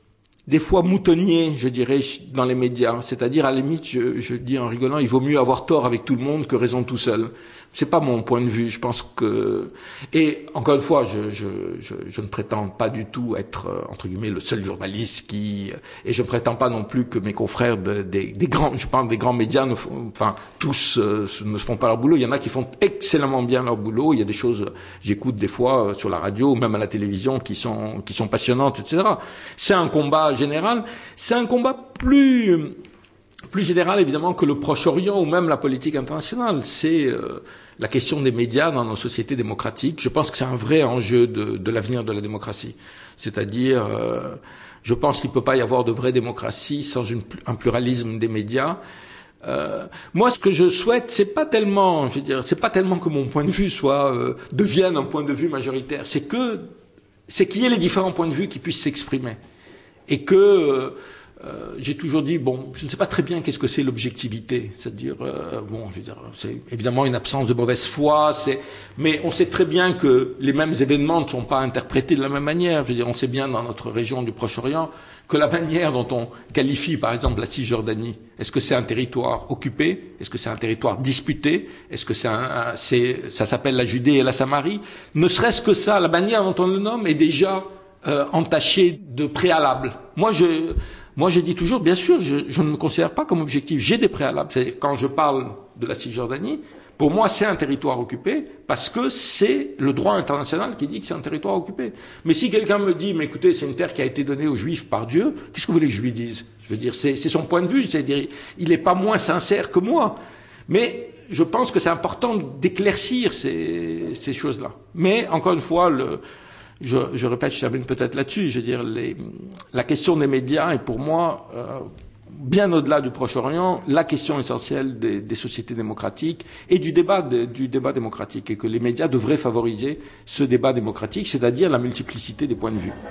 des fois moutonnier, je dirais, dans les médias. C'est-à-dire, à la limite, je, je dis en rigolant, il vaut mieux avoir tort avec tout le monde que raison tout seul. C'est pas mon point de vue. Je pense que, et encore une fois, je, je, je, je ne prétends pas du tout être entre guillemets le seul journaliste qui, et je ne prétends pas non plus que mes confrères de, des, des grands, je parle des grands médias, ne font, enfin tous euh, ne font pas leur boulot. Il y en a qui font excellemment bien leur boulot. Il y a des choses, j'écoute des fois sur la radio, ou même à la télévision, qui sont qui sont passionnantes, et cetera. C'est un combat général. C'est un combat plus plus général évidemment que le Proche-Orient ou même la politique internationale. C'est euh, la question des médias dans nos sociétés démocratiques. Je pense que c'est un vrai enjeu de, de l'avenir de la démocratie. C'est-à-dire, euh, je pense qu'il ne peut pas y avoir de vraie démocratie sans une, un pluralisme des médias. Euh, moi, ce que je souhaite, c'est pas tellement, je veux dire, c'est pas tellement que mon point de vue soit euh, devienne un point de vue majoritaire. C'est que c'est qu'il y ait les différents points de vue qui puissent s'exprimer et que euh, Euh, j'ai toujours dit, bon, je ne sais pas très bien qu'est-ce que c'est l'objectivité. C'est-à-dire, euh, bon, je veux dire, c'est évidemment une absence de mauvaise foi, c'est, mais on sait très bien que les mêmes événements ne sont pas interprétés de la même manière. Je veux dire, on sait bien dans notre région du Proche-Orient que la manière dont on qualifie, par exemple, la Cisjordanie, est-ce que c'est un territoire occupé? Est-ce que c'est un territoire disputé? Est-ce que c'est un, c'est, ça s'appelle la Judée et la Samarie? Ne serait-ce que ça, la manière dont on le nomme est déjà euh, entachée de préalables. Moi, je Moi, je dis toujours, bien sûr, je, je ne me considère pas comme objectif. J'ai des préalables. C'est-à-dire, quand je parle de la Cisjordanie, pour moi, c'est un territoire occupé parce que c'est le droit international qui dit que c'est un territoire occupé. Mais si quelqu'un me dit, mais écoutez, c'est une terre qui a été donnée aux Juifs par Dieu, qu'est-ce que vous voulez que je lui dise? Je veux dire, c'est, c'est son point de vue. C'est-à-dire, il n'est pas moins sincère que moi. Mais je pense que c'est important d'éclaircir ces, ces choses-là. Mais, encore une fois, le... Je, je répète, je termine peut-être là-dessus, je veux dire, les, la question des médias est pour moi, euh, bien au-delà du Proche-Orient, la question essentielle des, des sociétés démocratiques et du débat, de, du débat démocratique, et que les médias devraient favoriser ce débat démocratique, c'est-à-dire la multiplicité des points de vue.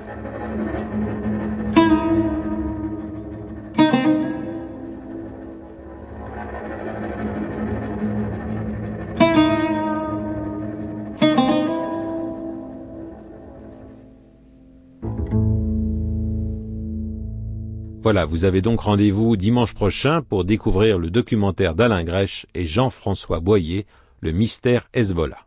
Voilà, vous avez donc rendez-vous dimanche prochain pour découvrir le documentaire d'Alain Grèche et Jean-François Boyer, Le mystère Hezbollah.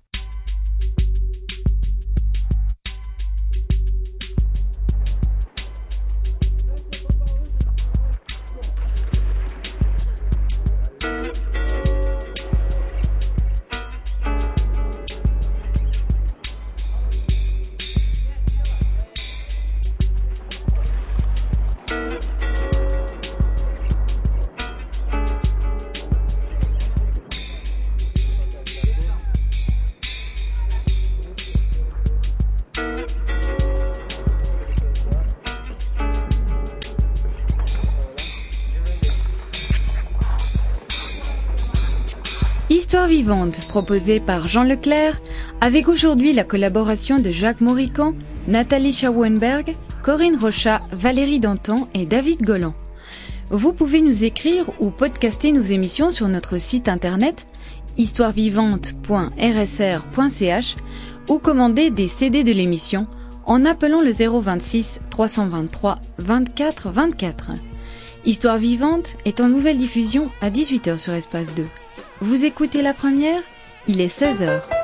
Histoire vivante, proposée par Jean Leclerc, avec aujourd'hui la collaboration de Jacques Maurican, Nathalie Schauenberg, Corinne Rochat, Valérie Danton et David Golan. Vous pouvez nous écrire ou podcaster nos émissions sur notre site internet histoire vivante point r s r point c h ou commander des C D de l'émission en appelant le zéro vingt-six trois cent vingt-trois vingt-quatre vingt-quatre. Histoire vivante est en nouvelle diffusion à dix-huit heures sur Espace deux. Vous écoutez la première ? Il est seize heures.